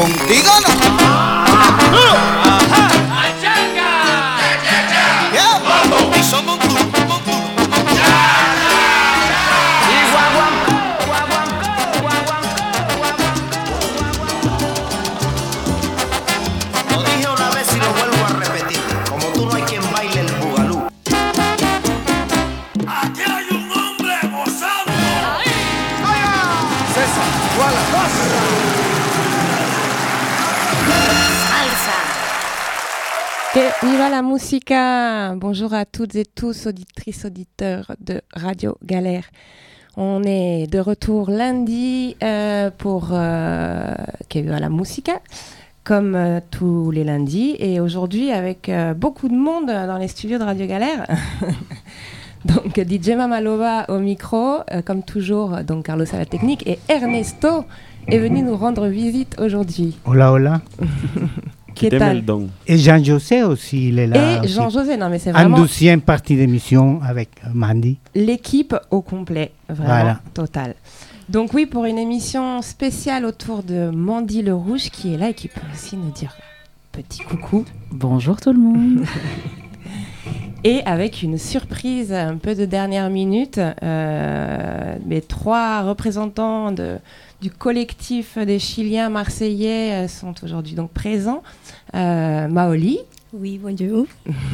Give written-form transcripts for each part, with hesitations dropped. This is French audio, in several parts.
contigo no. Yeah. Y son montuno. Lo dije una vez y lo vuelvo a repetir. Como tú no hay quien baile el bugalú. Aquí hay un hombre gozando. César, Guala, Que viva la musica! Bonjour à toutes et tous, auditrices, auditeurs de Radio Galère. On est de retour lundi pour Que viva la musica, comme tous les lundis. Et aujourd'hui, avec beaucoup de monde dans les studios de Radio Galère. Donc, DJ Mamalova au micro, comme toujours, donc Carlos à la technique. Et Ernesto est venu nous rendre visite aujourd'hui. Hola, hola. Qu'est-ce que Et Jean-José aussi, il est là. Et Jean-José, non mais c'est En vraiment 12e partie d'émission avec Mandy. l'équipe au complet, vraiment Voilà. total. Donc oui, pour une émission spéciale autour de Mandy le Rouge qui est là et qui peut aussi nous dire petit coucou. Bonjour tout le monde. Et avec une surprise un peu de dernière minute, mes 3 représentants du collectif des Chiliens marseillais sont aujourd'hui donc présents. Maoli, Oui, bonjour.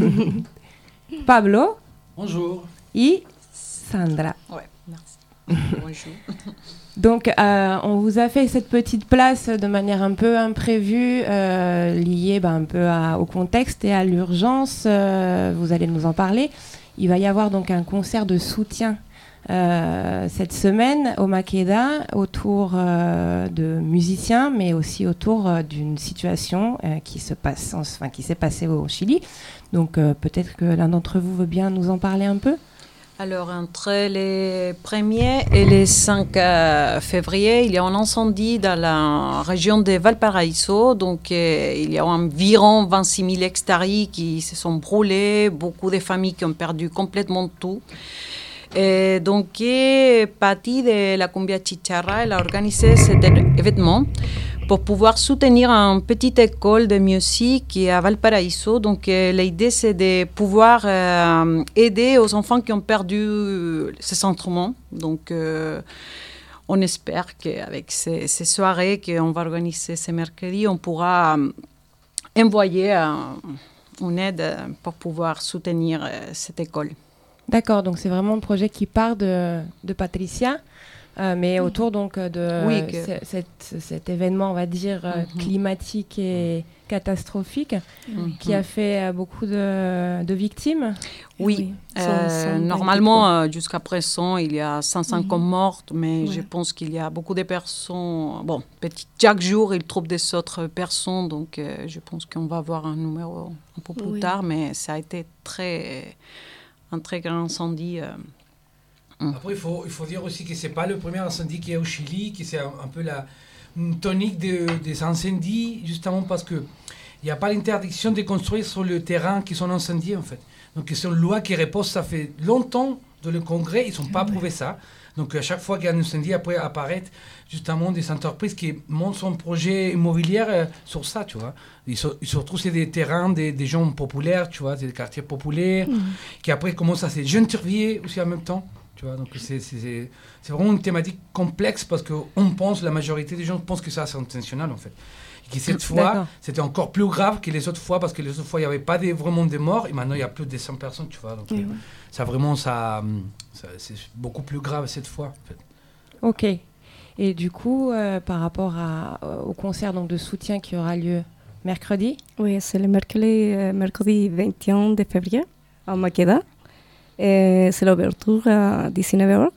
Pablo Bonjour. et Sandra. Ouais, merci. Bonjour. Donc, on vous a fait cette petite place de manière un peu imprévue, liée un peu au contexte et à l'urgence. Vous allez nous en parler. Il va y avoir donc un concert de soutien cette semaine au Maqueda autour de musiciens, mais aussi autour d'une situation qui s'est passée au Chili. Donc, peut-être que l'un d'entre vous veut bien nous en parler un peu. Alors, entre les 1er et les 5 février, il y a un incendie dans la région de Valparaiso. Donc, il y a environ 26 000 hectares qui se sont brûlés, beaucoup de familles qui ont perdu complètement tout. Et donc, Patti de la Cumbia Chicharra, elle a organisé cet événement pour pouvoir soutenir une petite école de musique qui est à Valparaiso. Donc, l'idée, c'est de pouvoir aider aux enfants qui ont perdu ces instruments. Donc, on espère qu'avec ces soirées qu'on va organiser ce mercredi, on pourra envoyer une aide pour pouvoir soutenir cette école. D'accord, donc c'est vraiment un projet qui part de Patricia, mais autour donc de cet événement, on va dire, climatique et catastrophique, qui a fait beaucoup de victimes. Oui, normalement, jusqu'à présent, il y a 150 mortes, mais je pense qu'il y a beaucoup de personnes. Bon, chaque jour, ils trouvent des autres personnes, donc je pense qu'on va avoir un numéro un peu plus tard, mais ça a été un très grand incendie. Après, il faut dire aussi que ce n'est pas le premier incendie qu'il y a au Chili, que c'est un peu la tonique des incendies, justement parce qu'il n'y a pas l'interdiction de construire sur le terrain qui sont incendiés, en fait. Donc, c'est une loi qui repose, ça fait longtemps dans le Congrès, ils n'ont pas approuvé ça. Donc, à chaque fois qu'il y a un incendie, après apparaissent justement des entreprises qui montent son projet immobilier sur ça, tu vois. Ils se retrouvent sur des terrains des gens populaires, tu vois, des quartiers populaires, qui après commencent à se gentrifier aussi en même temps, tu vois. Donc, c'est vraiment une thématique complexe parce qu'on pense, la majorité des gens pensent que ça, c'est intentionnel, en fait. Et que cette fois, c'était encore plus grave que les autres fois parce que les autres fois, il n'y avait pas vraiment de morts et maintenant, il y a plus de 100 personnes, tu vois. Donc, ça vraiment, c'est beaucoup plus grave cette fois, en fait. Ok. Et du coup, par rapport au concert donc, de soutien qui aura lieu mercredi. Oui, c'est le mercredi 21 de février à Maqueda. C'est l'ouverture à 19h.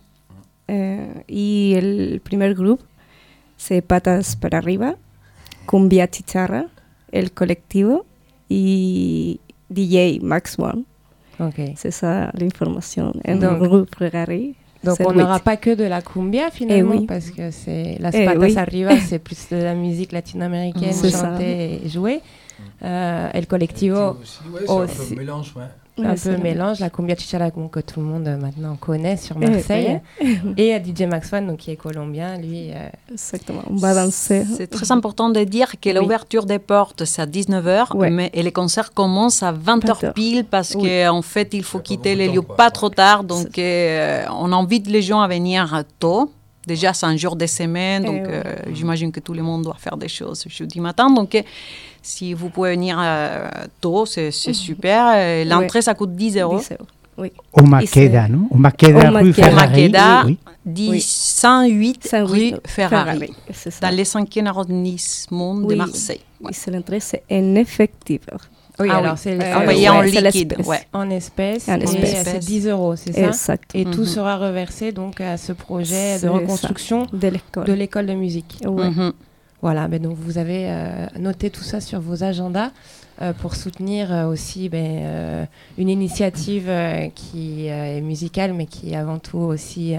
Et le premier groupe, c'est Patas para Arriba, Cumbia Chicharra, El Colectivo et DJ Max One. Okay. C'est ça l'information. Un groupe regardé. Donc on n'aura pas que de la cumbia finalement, parce que c'est las patas arriba, c'est plus de la musique latino-américaine chantée et jouée. El Colectivo aussi, c'est un peu mélange, un peu mélange, la cumbia chichala que tout le monde maintenant connaît sur Marseille, et DJ Max One, donc, qui est colombien, lui. Exactement, on va danser. C'est très important de dire que l'ouverture des portes, c'est à 19h, mais et les concerts commencent à 20h pile, parce qu'en fait, il faut quitter les lieux pas trop tard, donc on invite les gens à venir tôt. Déjà, c'est un jour de semaine, donc j'imagine que tout le monde doit faire des choses jeudi matin. Donc, si vous pouvez venir tôt, c'est super. L'entrée, ça coûte 10 €. 10 €. Oui. Au Maqueda, non? Au Maqueda, rue Ferrari. Maqueda, oui. 108 rue Ferrari. C'est ça. Dans le 5e arrondissement de Marseille. Oui, c'est l'entrée, c'est en effectif. Oui, alors c'est payé en liquide. En espèces. En et espèces. c'est 10 €, c'est ça? Exact. Et tout sera reversé donc à ce projet de reconstruction de l'école de musique. Ouais. Voilà, ben donc vous avez noté tout ça sur vos agendas pour soutenir aussi une initiative qui est musicale, mais qui avant tout aussi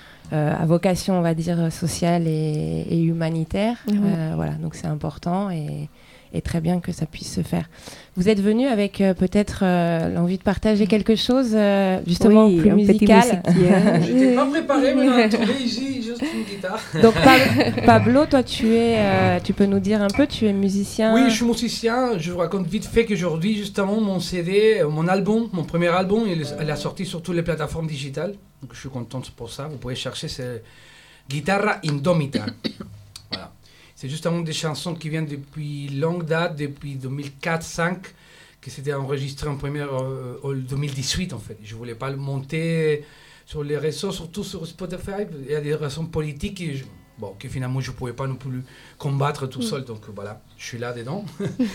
à vocation, on va dire, sociale et humanitaire. Voilà, donc c'est important et très bien que ça puisse se faire. Vous êtes venu avec peut-être l'envie de partager quelque chose justement plus musical. Je n'étais pas préparé, mais on a trouvé ici juste une guitare. Donc Pablo, toi tu peux nous dire un peu, tu es musicien? Oui, je suis musicien. Je vous raconte vite fait qu'aujourd'hui, justement, mon CD, mon premier album, elle a sorti sur toutes les plateformes digitales. Donc je suis content pour ça. Vous pouvez chercher, c'est Guitarra Indomita. Voilà. C'est justement des chansons qui viennent depuis longue date, depuis 2004-2005, que c'était enregistré en première en 2018 en fait. Je ne voulais pas le monter sur les réseaux, surtout sur Spotify. Il y a des raisons politiques que finalement je ne pouvais pas non plus combattre tout seul. Donc voilà, je suis là dedans.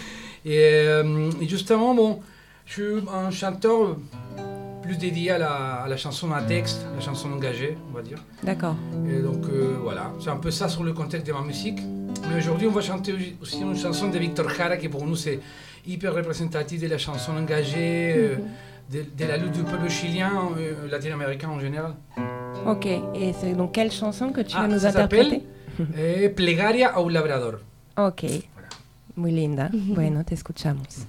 et justement, je suis un chanteur plus dédié à la chanson à texte, la chanson engagée, on va dire. D'accord. Et donc voilà, c'est un peu ça sur le contexte de ma musique. Mais aujourd'hui, on va chanter aussi une chanson de Victor Jara qui pour nous c'est hyper représentative de la chanson engagée, de la lutte du peuple chilien, latino-américain en général. Ok, et c'est donc quelle chanson que tu vas nous interpréter? Plegaria a un labrador. Ok, voilà. Muy linda. Bueno, te escuchamos.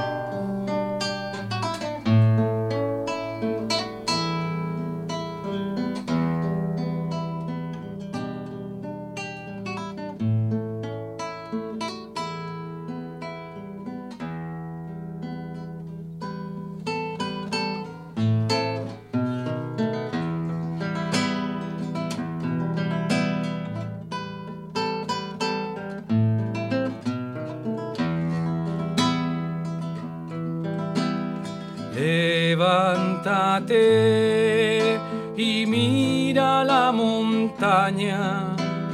Levántate y mira la montaña,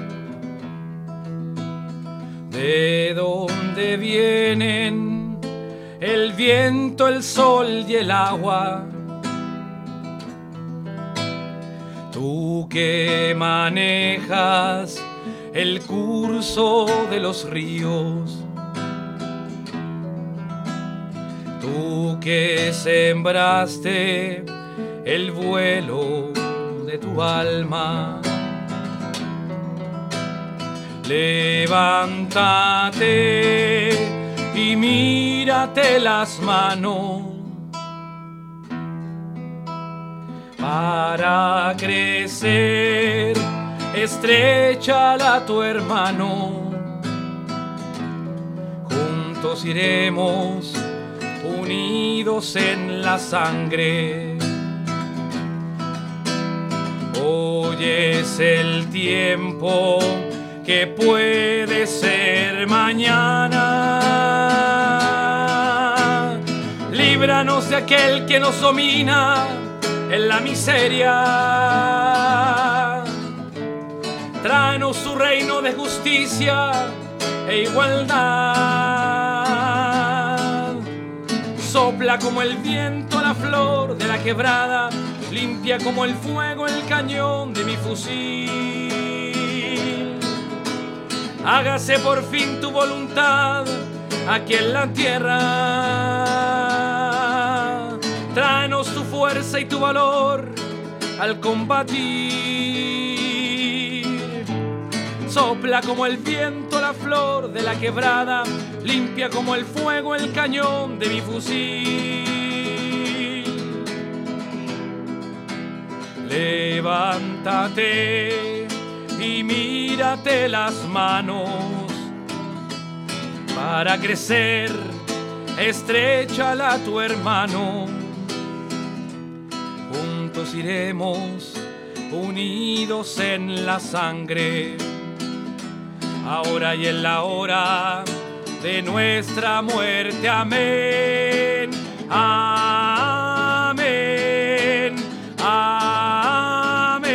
de donde vienen el viento, el sol y el agua. Tú que manejas el curso de los ríos, tú que sembraste el vuelo de tu alma. Levántate y mírate las manos para crecer, estréchala a tu hermano. Juntos iremos unidos en la sangre. Hoy es el tiempo que puede ser mañana. Líbranos de aquel que nos domina en la miseria. Tráenos su reino de justicia e igualdad. Sopla como el viento la flor de la quebrada, limpia como el fuego el cañón de mi fusil. Hágase por fin tu voluntad aquí en la tierra. Tráenos tu fuerza y tu valor al combatir. Sopla como el viento la flor de la quebrada, limpia como el fuego el cañón de mi fusil. Levántate y mírate las manos para crecer, estréchala a tu hermano. Juntos iremos unidos en la sangre, ahora y en la hora de nuestra muerte. Amén. Amén. Amén.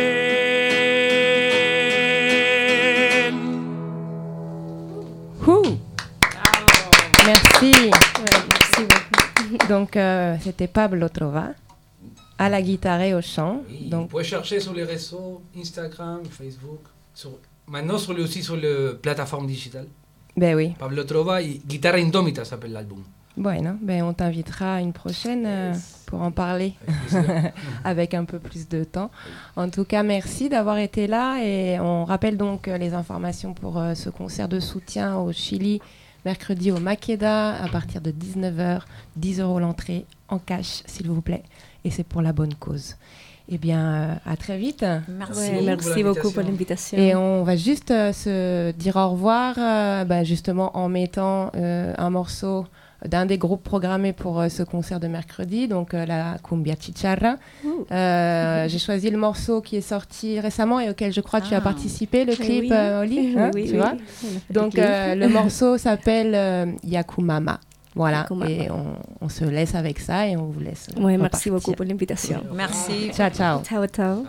Merci. Merci beaucoup. Donc, c'était Pablo Trova, à la guitare et au chant. Oui, Donc, vous pouvez chercher sur les réseaux, Instagram, Facebook, maintenant aussi sur les plateformes digitales. ben oui. Pablo Trova et Guitarra Indomita s'appelle l'album. Bueno, ben on t'invitera une prochaine pour en parler avec un peu plus de temps. En tout cas, merci d'avoir été là et on rappelle donc les informations pour ce concert de soutien au Chili mercredi au Makeda à partir de 19h, 10 € l'entrée en cash s'il vous plaît et c'est pour la bonne cause. Eh bien, à très vite. Merci. Ouais, merci beaucoup pour l'invitation. Et on va juste se dire au revoir, justement en mettant un morceau d'un des groupes programmés pour ce concert de mercredi, donc la Cumbia Chicharra. J'ai choisi le morceau qui est sorti récemment et auquel je crois tu as participé, le clip, Oui. Oli, hein, Oui, tu oui. vois. Donc le morceau s'appelle Yakumama. Voilà, Yakumama. et on se laisse avec ça et on vous laisse Ouais, merci repartir. beaucoup pour l'invitation. Merci. Ciao, ciao. Ciao, ciao.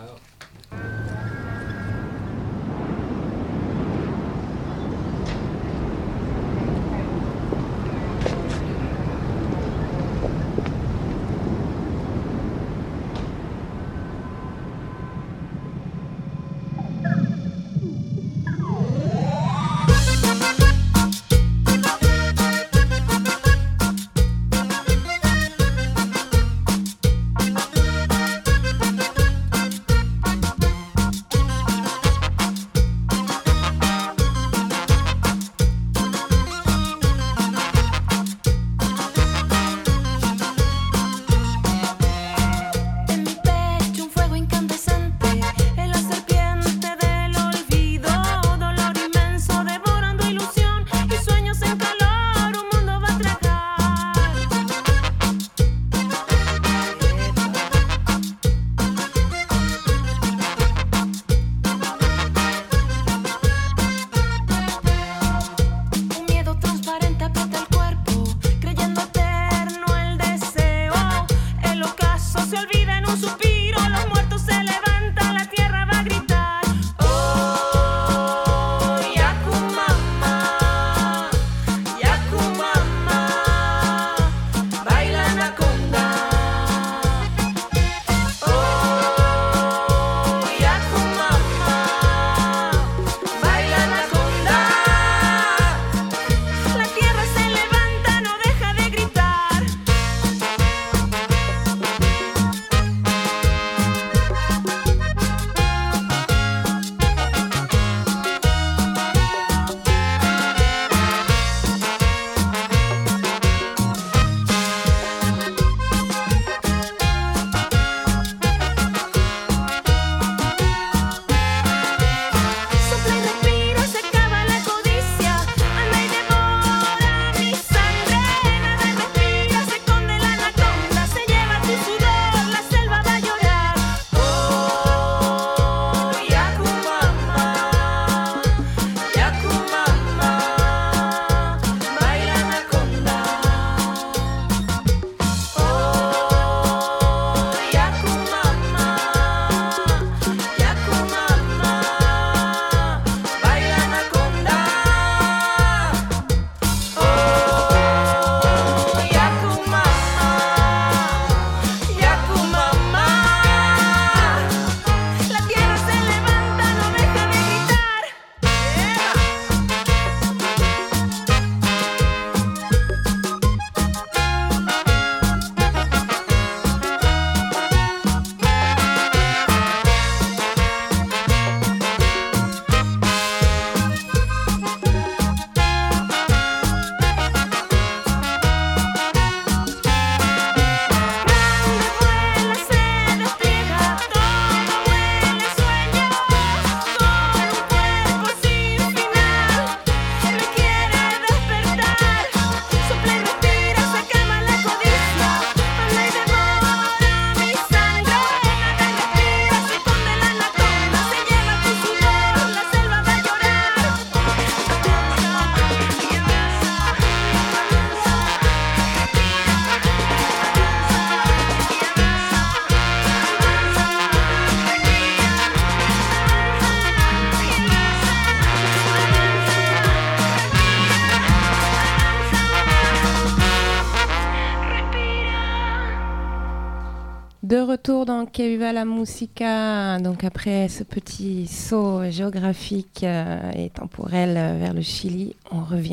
De retour dans Que Viva la Musica, donc après ce petit saut géographique et temporel vers le Chili, on revient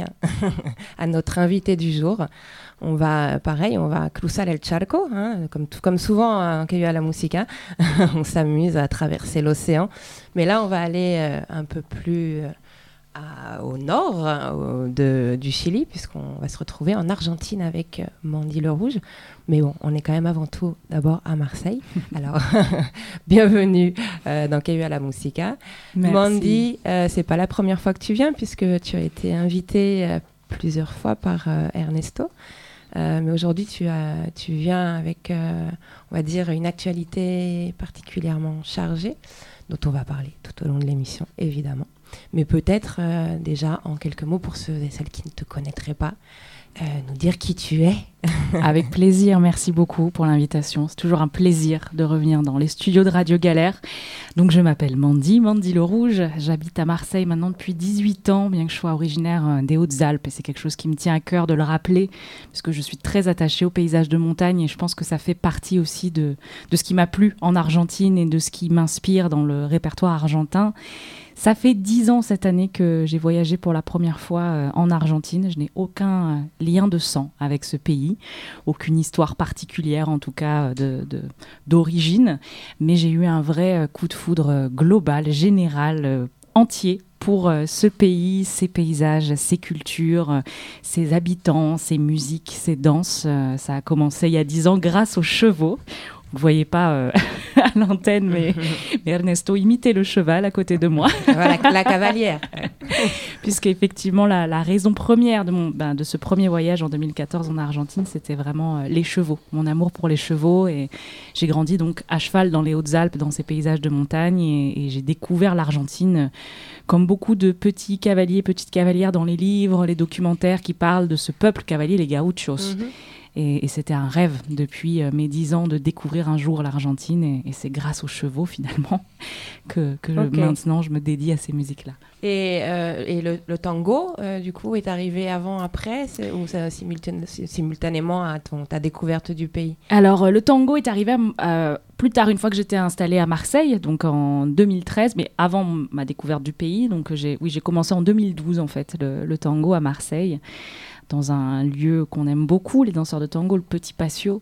à notre invité du jour. On va cruzar el charco, hein, comme souvent en Que Viva la Musica, on s'amuse à traverser l'océan. Mais là, on va aller un peu plus au nord du Chili, puisqu'on va se retrouver en Argentine avec Mandy Le Rouge. Mais bon, on est quand même avant tout d'abord à Marseille. Alors, bienvenue dans Que Viva la Musica. Merci. Mandy, c'est pas la première fois que tu viens, puisque tu as été invitée plusieurs fois par Ernesto. Mais aujourd'hui, tu viens avec, on va dire, une actualité particulièrement chargée, dont on va parler tout au long de l'émission, évidemment. Mais peut-être déjà en quelques mots pour ceux et celles qui ne te connaîtraient pas, nous dire qui tu es. Avec plaisir, merci beaucoup pour l'invitation. C'est toujours un plaisir de revenir dans les studios de Radio Galère. Donc je m'appelle Mandy Le Rouge. J'habite à Marseille maintenant depuis 18 ans, bien que je sois originaire des Hautes-Alpes. Et c'est quelque chose qui me tient à cœur de le rappeler, parce que je suis très attachée aux paysages de montagne et je pense que ça fait partie aussi de ce qui m'a plu en Argentine et de ce qui m'inspire dans le répertoire argentin. Ça fait 10 ans cette année que j'ai voyagé pour la première fois en Argentine. Je n'ai aucun lien de sang avec ce pays, aucune histoire particulière en tout cas d'origine, mais j'ai eu un vrai coup de foudre global, général, entier pour ce pays, ses paysages, ses cultures, ses habitants, ses musiques, ses danses. Ça a commencé il y a 10 ans grâce aux chevaux. Vous ne voyez pas à l'antenne, mais Ernesto imitait le cheval à côté de moi. Voilà, la cavalière. Puisqu'effectivement, la raison première de ce premier voyage en 2014 en Argentine, c'était vraiment les chevaux, mon amour pour les chevaux. Et j'ai grandi donc à cheval dans les Hautes-Alpes, dans ces paysages de montagne. Et j'ai découvert l'Argentine comme beaucoup de petits cavaliers, petites cavalières dans les livres, les documentaires qui parlent de ce peuple cavalier, les gauchos. Et c'était un rêve depuis mes 10 ans de découvrir un jour l'Argentine. Et c'est grâce aux chevaux, finalement, que maintenant je me dédie à ces musiques-là. Et le tango, du coup, est arrivé avant, après, ou ça, simultanément à ta découverte du pays? Alors, le tango est arrivé plus tard, une fois que j'étais installée à Marseille, donc en 2013, mais avant ma découverte du pays. Donc, j'ai commencé en 2012, en fait, le tango à Marseille, dans un lieu qu'on aime beaucoup, les danseurs de tango, le Petit Patio,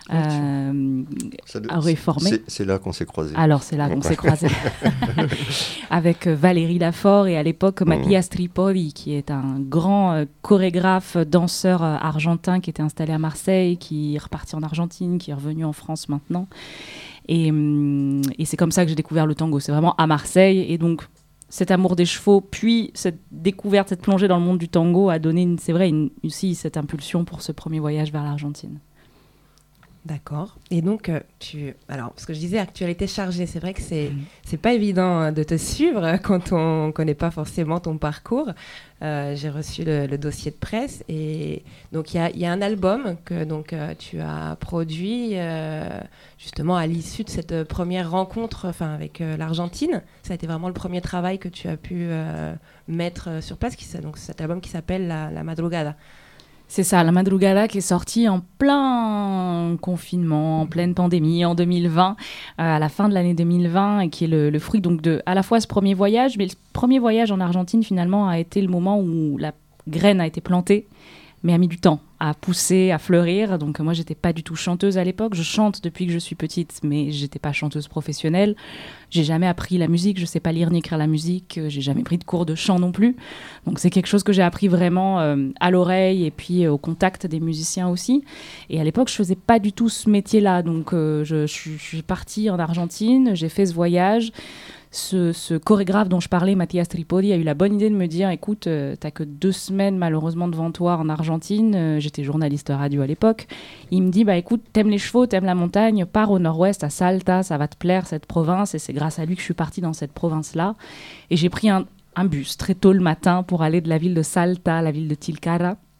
réformé. C'est là qu'on s'est croisés. Alors, c'est là qu'on s'est croisés. Avec Valérie Lafort et à l'époque Mathias Tripodi, qui est un grand chorégraphe, danseur argentin qui était installé à Marseille, qui est reparti en Argentine, qui est revenu en France maintenant. Et c'est comme ça que j'ai découvert le tango. C'est vraiment à Marseille. Et donc, cet amour des chevaux, puis cette découverte, cette plongée dans le monde du tango a donné, aussi cette impulsion pour ce premier voyage vers l'Argentine. D'accord. Et donc, alors, ce que je disais, actualité chargée, c'est vrai que c'est pas évident de te suivre quand on connaît pas forcément ton parcours. J'ai reçu le dossier de presse et donc il y a un album que tu as produit justement à l'issue de cette première rencontre, avec l'Argentine. Ça a été vraiment le premier travail que tu as pu mettre sur place. Donc cet album qui s'appelle La Madrugada. C'est ça, La Madrugada, qui est sortie en plein confinement, en pleine pandémie, en 2020, à la fin de l'année 2020, et qui est le fruit donc de à la fois ce premier voyage, mais le premier voyage en Argentine, finalement, a été le moment où la graine a été plantée, mais a mis du temps à pousser, à fleurir. Donc moi, j'étais pas du tout chanteuse à l'époque. Je chante depuis que je suis petite, mais j'étais pas chanteuse professionnelle. J'ai jamais appris la musique. Je sais pas lire ni écrire la musique. J'ai jamais pris de cours de chant non plus. Donc c'est quelque chose que j'ai appris vraiment à l'oreille et puis au contact des musiciens aussi. Et à l'époque, je faisais pas du tout ce métier-là. Donc je suis partie en Argentine. J'ai fait ce voyage. Ce chorégraphe dont je parlais, Mathias Tripodi, a eu la bonne idée de me dire « Écoute, t'as que 2 semaines malheureusement devant toi en Argentine. » J'étais journaliste radio à l'époque. Il me dit « Écoute, t'aimes les chevaux, t'aimes la montagne, pars au nord-ouest, à Salta, ça va te plaire cette province. » Et c'est grâce à lui que je suis partie dans cette province-là. Et j'ai pris un bus très tôt le matin pour aller de la ville de Salta à la ville de Tilcara.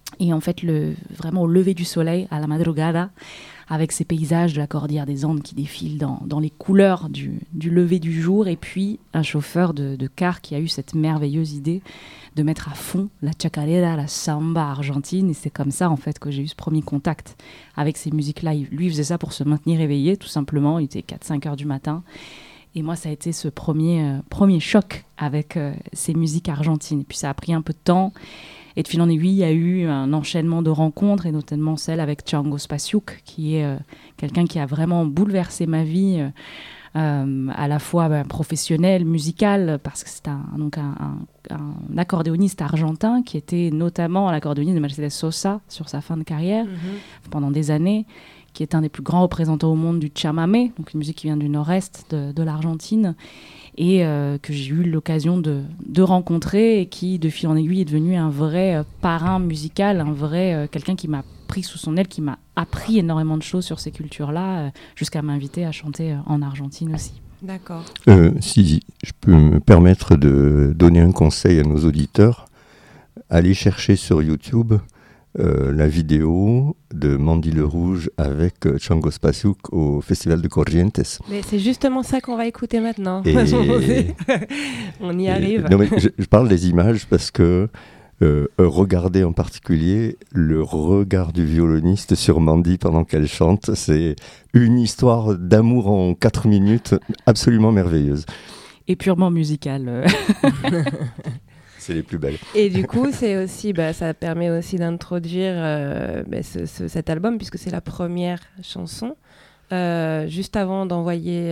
Et en fait, vraiment au lever du soleil, à la madrugada, avec ces paysages de la cordillère des Andes qui défilent dans les couleurs du lever du jour, et puis un chauffeur de car qui a eu cette merveilleuse idée de mettre à fond la chacarera, la samba argentine, et c'est comme ça en fait que j'ai eu ce premier contact avec ces musiques-là. Lui, il faisait ça pour se maintenir éveillé, tout simplement, il était 4-5 heures du matin, et moi ça a été ce premier choc avec ces musiques argentines. Et puis ça a pris un peu de temps, et de fil en aiguille, il y a eu un enchaînement de rencontres, et notamment celle avec Chango Spasiuk, qui est quelqu'un qui a vraiment bouleversé ma vie, à la fois professionnelle, musicale, parce que c'est un accordéoniste argentin qui était notamment l'accordéoniste de Mercedes Sosa sur sa fin de carrière pendant des années, qui est un des plus grands représentants au monde du chamamé, donc une musique qui vient du nord-est de l'Argentine, et que j'ai eu l'occasion de rencontrer, et qui, de fil en aiguille, est devenu un vrai parrain musical, un vrai quelqu'un qui m'a pris sous son aile, qui m'a appris énormément de choses sur ces cultures-là, jusqu'à m'inviter à chanter en Argentine aussi. D'accord. Si je peux me permettre de donner un conseil à nos auditeurs, allez chercher sur YouTube la vidéo de Mandy Le Rouge avec Chango Spasiuk au Festival de Corrientes. Mais c'est justement ça qu'on va écouter maintenant. On y arrive. Non, mais je parle des images parce que regardez en particulier le regard du violoniste sur Mandy pendant qu'elle chante. C'est une histoire d'amour en 4 minutes absolument merveilleuse. Et purement musicale. C'est les plus belles. Et du coup, c'est aussi, ça permet aussi d'introduire cet album, puisque c'est la première chanson. Juste avant d'envoyer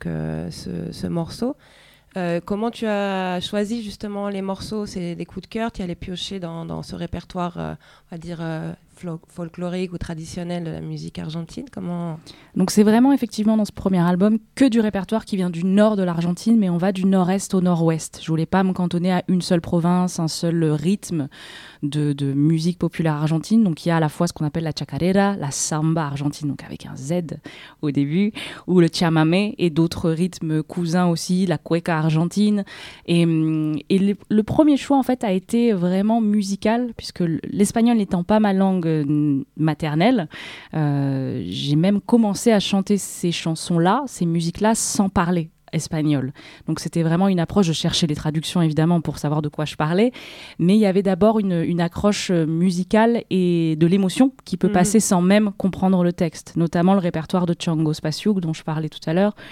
ce morceau, comment tu as choisi justement les morceaux? C'est des coups de cœur, tu allais piocher dans ce répertoire, on va dire, folklorique ou traditionnel de la musique argentine? Comment... Donc c'est vraiment effectivement dans ce premier album que du répertoire qui vient du nord de l'Argentine, mais on va du nord-est au nord-ouest. Je voulais pas me cantonner à une seule province, un seul rythme de musique populaire argentine. Donc il y a à la fois ce qu'on appelle la chacarera, la samba argentine, donc avec un Z au début, ou le chamamé, et d'autres rythmes cousins aussi, la cueca argentine. Et le premier choix en fait a été vraiment musical, puisque l'espagnol n'étant pas ma langue maternelle, j'ai même commencé à chanter ces chansons-là, ces musiques-là, sans parler espagnol. Donc c'était vraiment une approche, je cherchais les traductions évidemment pour savoir de quoi je parlais, mais il y avait d'abord une accroche musicale et de l'émotion qui peut passer sans même comprendre le texte, notamment le répertoire de Chango Spasiuk dont je parlais tout à l'heure.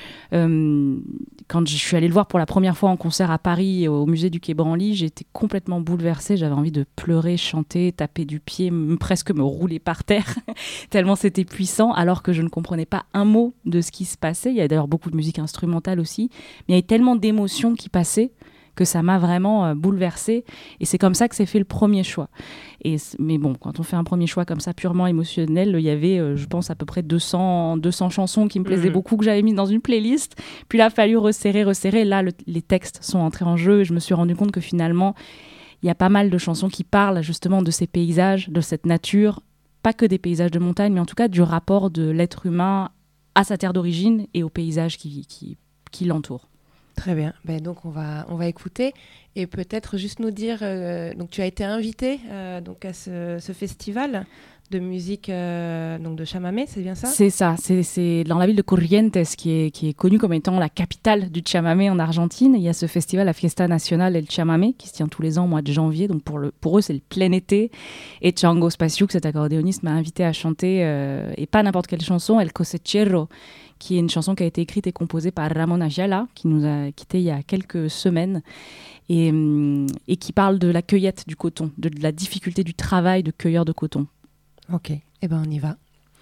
Quand je suis allée le voir pour la première fois en concert à Paris au musée du Quai Branly, j'étais complètement bouleversée, j'avais envie de pleurer, chanter, taper du pied, presque me rouler par terre tellement c'était puissant, alors que je ne comprenais pas un mot de ce qui se passait. Il y a d'ailleurs beaucoup de musique instrumentale aussi, mais il y avait tellement d'émotions qui passaient que ça m'a vraiment bouleversée, et c'est comme ça que s'est fait le premier choix. Mais bon, quand on fait un premier choix comme ça purement émotionnel, il y avait je pense à peu près 200 chansons qui me plaisaient beaucoup, que j'avais mises dans une playlist, puis là il a fallu resserrer, là les textes sont entrés en jeu, et je me suis rendu compte que finalement il y a pas mal de chansons qui parlent justement de ces paysages, de cette nature, pas que des paysages de montagne, mais en tout cas du rapport de l'être humain à sa terre d'origine et aux paysages qui l'entourent. Très bien. Donc on va écouter, et peut-être juste nous dire. Donc tu as été invité donc à ce festival de musique donc de chamamé, c'est bien ça? C'est ça. C'est dans la ville de Corrientes qui est connue comme étant la capitale du chamamé en Argentine. Il y a ce festival, la Fiesta Nacional del Chamamé, qui se tient tous les ans au mois de janvier. Donc pour eux c'est le plein été. Et Chango Spasiuk, cet accordéoniste, m'a invité à chanter et pas n'importe quelle chanson, El Cosechero, qui est une chanson qui a été écrite et composée par Ramon Ayala, qui nous a quittés il y a quelques semaines, et qui parle de la cueillette du coton, de la difficulté du travail de cueilleur de coton. Ok, on y va.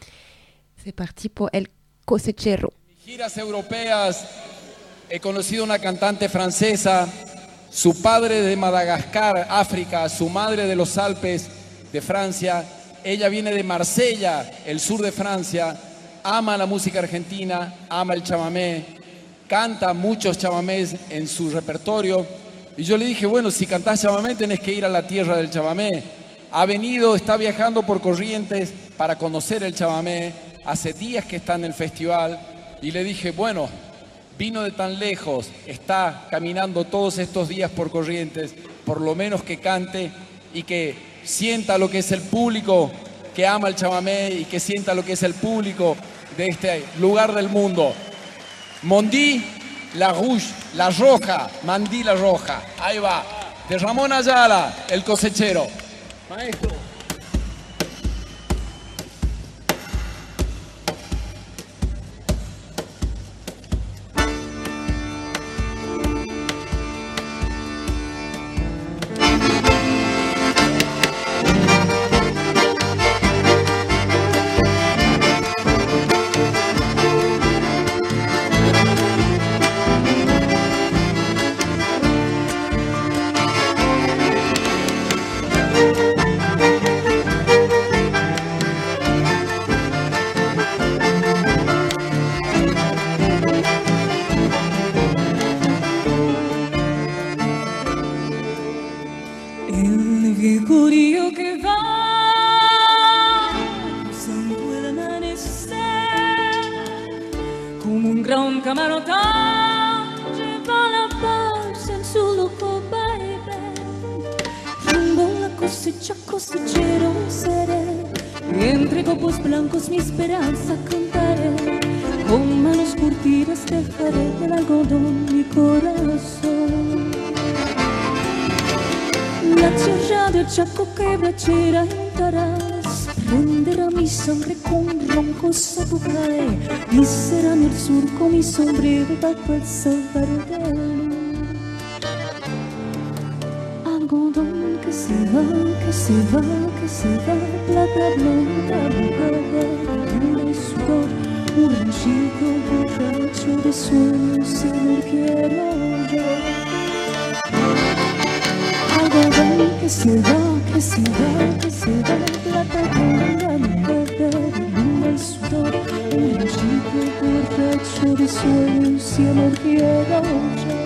C'est parti pour El Cosechero. Giras europeas he conocido una cantante francesa, su padre de Madagascar, África, su madre de los Alpes de Francia, ella viene de Marsella, el sur de Francia, ama la música argentina, ama el chamamé, canta muchos chamamés en su repertorio, y yo le dije, bueno, si cantás chamamé tenés que ir a la tierra del chamamé. Ha venido, está viajando por Corrientes para conocer el chamamé, hace días que está en el festival, y le dije, bueno, vino de tan lejos, está caminando todos estos días por Corrientes, por lo menos que cante y que sienta lo que es el público que ama el chamamé y que sienta lo que es el público de este lugar del mundo. Mondi la Rouge, la roja, Mandí la roja. Ahí va, de Ramón Ayala, el cosechero. Maestro. Blancos mi esperanza cantaré, con manos curtidas dejaré del algodón mi corazón. La tierra del Chaco que bracera entrarás, prenderá mi sangre con roncos abucaré, y será en el surco mi sombrero bajo el sol verde. Algodón que se va, que se va, que se va, plata blanca, mojada, luna y sudor, un ranchito borracho de sueños y no quiero yo. Algodón que se va, que se va, que se va, plata blanca, mojada, luna y sudor, un ranchito borracho de sueños y no quiero yo.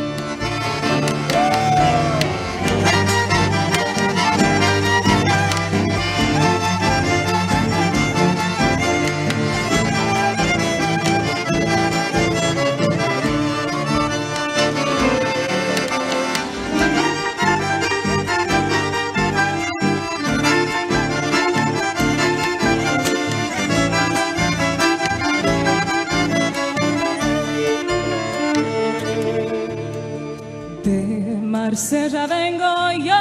Ya vengo yo,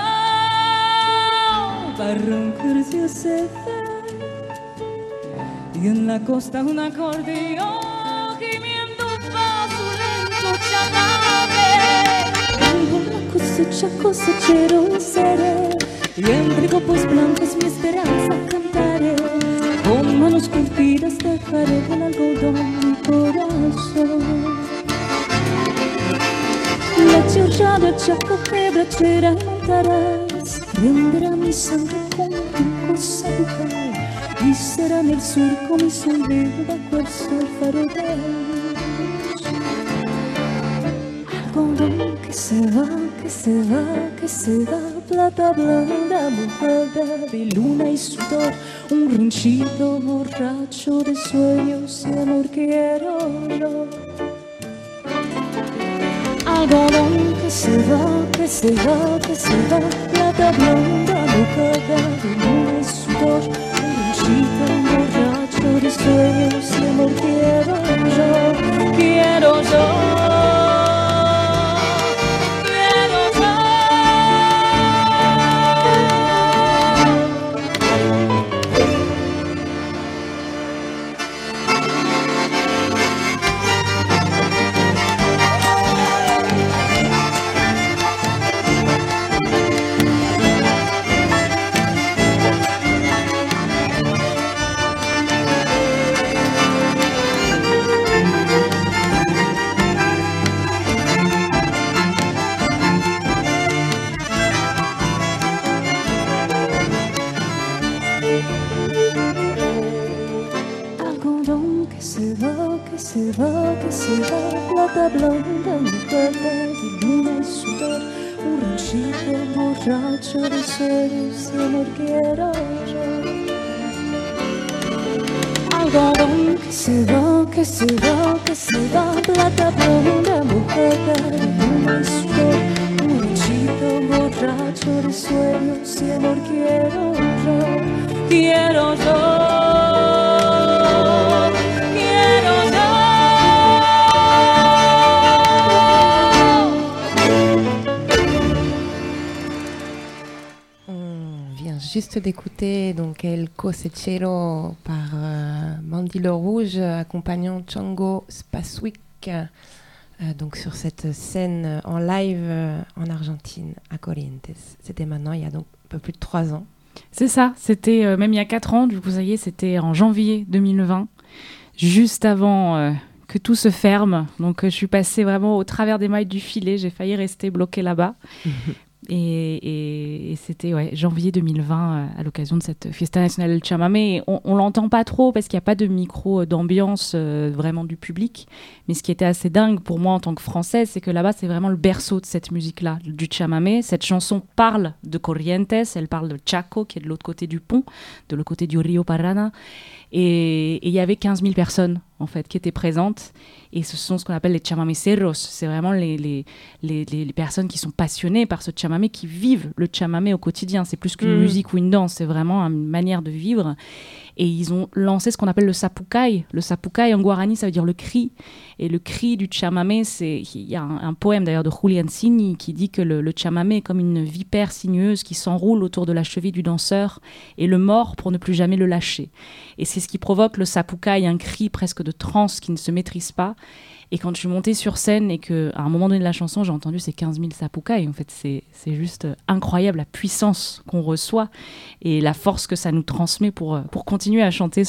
Barranquilla se ve, y en la costa un acordeón gimiendo paso lento chamamé. Con la cosecha cosechero seré, y entre copos blancos mi esperanza cantaré, con manos curtidas dejaré del algodón mi corazón. La tierra del Chaco que bracera montarás, prenderá mi sangre con ricos agujas, y será en el surco mi sombrero bajo el sol faro de luz. Algodón que se va, que se va, que se va, plata blanda mojada de luna y sudor, un ranchito borracho de sueños y amor quiero yo. Algodón que se va, que se va, que se va, plata blanda mojada de luna y sudor, un ranchito borracho de sueños y amor quiero yo, quiero yo. Plata blanda mojada de luna y sudor, un ranchito borracho de sueños y amor quiero yo. Algodón que se va, que se va, que se va, plata blanda mojada de luna y sudor, un ranchito borracho borracho de sueños y amor quiero yo, quiero yo, quiero yo. On vient juste d'écouter donc El Cosechero par Mandy Le Rouge accompagnant Django Spaswick donc sur cette scène en live en Argentine à Corrientes. C'était maintenant il y a donc un peu plus de 3 ans. C'est ça, c'était même il y a 4 ans, du coup ça y est, c'était en janvier 2020, juste avant que tout se ferme. Donc je suis passée vraiment au travers des mailles du filet, j'ai failli rester bloquée là-bas. Et c'était janvier 2020 à l'occasion de cette Fiesta Nacional del Chamamé. On l'entend pas trop parce qu'il n'y a pas de micro d'ambiance vraiment du public. Mais ce qui était assez dingue pour moi en tant que Française, c'est que là-bas, c'est vraiment le berceau de cette musique-là, du chamamé. Cette chanson parle de Corrientes, elle parle de Chaco, qui est de l'autre côté du pont, de l'autre côté du Rio Paraná. Et il y avait 15 000 personnes en fait, qui étaient présentes. Et ce sont ce qu'on appelle les chamameceros. C'est vraiment les personnes qui sont passionnées par ce chamamé, qui vivent le chamamé au quotidien. C'est plus qu'une musique ou une danse, c'est vraiment une manière de vivre. Et ils ont lancé ce qu'on appelle le sapucai. Le sapucai, en guarani, ça veut dire le cri. Et le cri du chamamé, il y a un poème d'ailleurs de Julian Cini qui dit que le chamamé est comme une vipère sinueuse qui s'enroule autour de la cheville du danseur et le mord pour ne plus jamais le lâcher. Et c'est ce qui provoque le sapucai, un cri presque de transe qui ne se maîtrise pas. Et quand je suis montée sur scène et qu'à un moment donné de la chanson, j'ai entendu ces 15 000 sapucai, en fait, c'est juste incroyable la puissance qu'on reçoit et la force que ça nous transmet pour continuer à chanter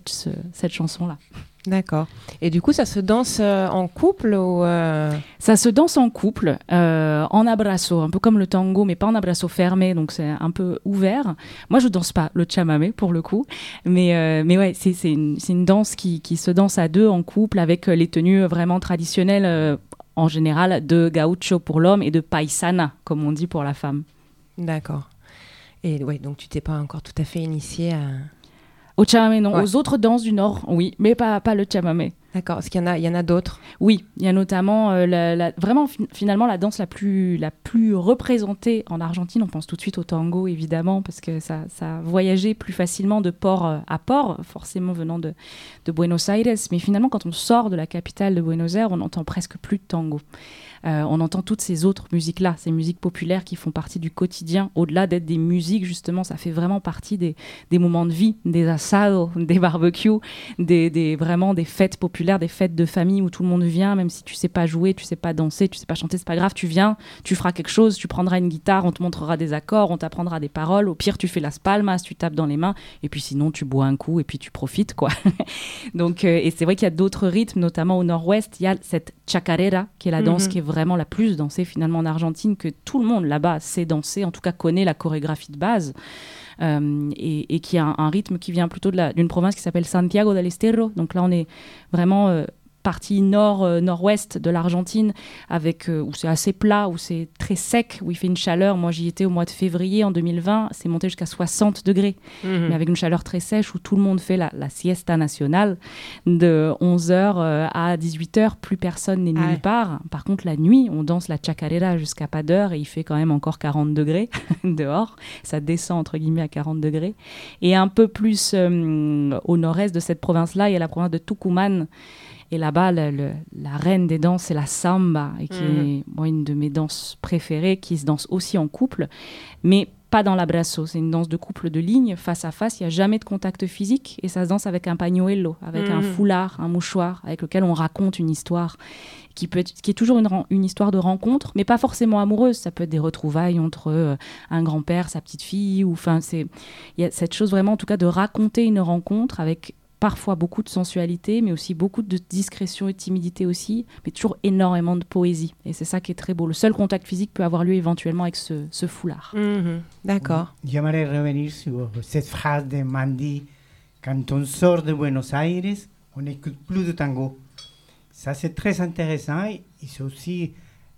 cette chanson-là. D'accord. Et du coup, ça se danse en couple ou Ça se danse en couple, en abrazo, un peu comme le tango, mais pas en abrazo fermé, donc c'est un peu ouvert. Moi, je danse pas le chamamé pour le coup, mais ouais, c'est une danse qui se danse à deux en couple avec les tenues vraiment traditionnelles en général de gaucho pour l'homme et de paisana, comme on dit pour la femme. D'accord. Et ouais, donc tu t'es pas encore tout à fait initiée à... Au chamamé, non. Ouais. Aux autres danses du Nord, oui, mais pas le chamamé. D'accord. Est-ce qu'il y en a d'autres? Oui, il y a notamment vraiment finalement la danse la plus représentée en Argentine. On pense tout de suite au tango, évidemment, parce que ça voyageait plus facilement de port à port, forcément venant de Buenos Aires. Mais finalement, quand on sort de la capitale de Buenos Aires, on n'entend presque plus de tango. On entend toutes ces autres musiques-là, ces musiques populaires qui font partie du quotidien. Au-delà d'être des musiques, justement, ça fait vraiment partie des moments de vie, des asados, des barbecues, vraiment des fêtes populaires, des fêtes de famille où tout le monde vient, même si tu sais pas jouer, tu sais pas danser, tu sais pas chanter, c'est pas grave, tu viens, tu feras quelque chose, tu prendras une guitare, on te montrera des accords, on t'apprendra des paroles, au pire tu fais las palmas, tu tapes dans les mains, et puis sinon tu bois un coup et puis tu profites, quoi. Donc, et c'est vrai qu'il y a d'autres rythmes, notamment au nord-ouest, il y a cette chacarera, qui est la danse qui est vraiment la plus dansée finalement en Argentine, que tout le monde là-bas sait danser, en tout cas connaît la chorégraphie de base, et qui a un rythme qui vient plutôt d'une province qui s'appelle Santiago del Estero. Donc là on est vraiment partie nord-ouest de l'Argentine, où c'est assez plat, où c'est très sec, où il fait une chaleur. Moi, j'y étais au mois de février en 2020, c'est monté jusqu'à 60 degrés, mais avec une chaleur très sèche, où tout le monde fait la siesta nationale de 11h à 18h, plus personne n'est nulle part. Par contre, la nuit, on danse la chacarera jusqu'à pas d'heure, et il fait quand même encore 40 degrés dehors. Ça descend, entre guillemets, à 40 degrés. Et un peu plus au nord-est de cette province-là, il y a la province de Tucumán. Et là-bas, la reine des danses, c'est la samba, et qui est une de mes danses préférées, qui se danse aussi en couple, mais pas dans l'abrazo. C'est une danse de couple de ligne, face à face, il n'y a jamais de contact physique, et ça se danse avec un pañuelo, avec un foulard, un mouchoir, avec lequel on raconte une histoire, qui est toujours une histoire de rencontre, mais pas forcément amoureuse. Ça peut être des retrouvailles entre un grand-père, sa petite-fille, il y a cette chose vraiment, en tout cas, de raconter une rencontre avec parfois beaucoup de sensualité, mais aussi beaucoup de discrétion et de timidité aussi, mais toujours énormément de poésie. Et c'est ça qui est très beau. Le seul contact physique peut avoir lieu éventuellement avec ce foulard. D'accord. J'aimerais revenir sur cette phrase de Mandy. Quand on sort de Buenos Aires, on n'écoute plus de tango. Ça, c'est très intéressant. Et c'est aussi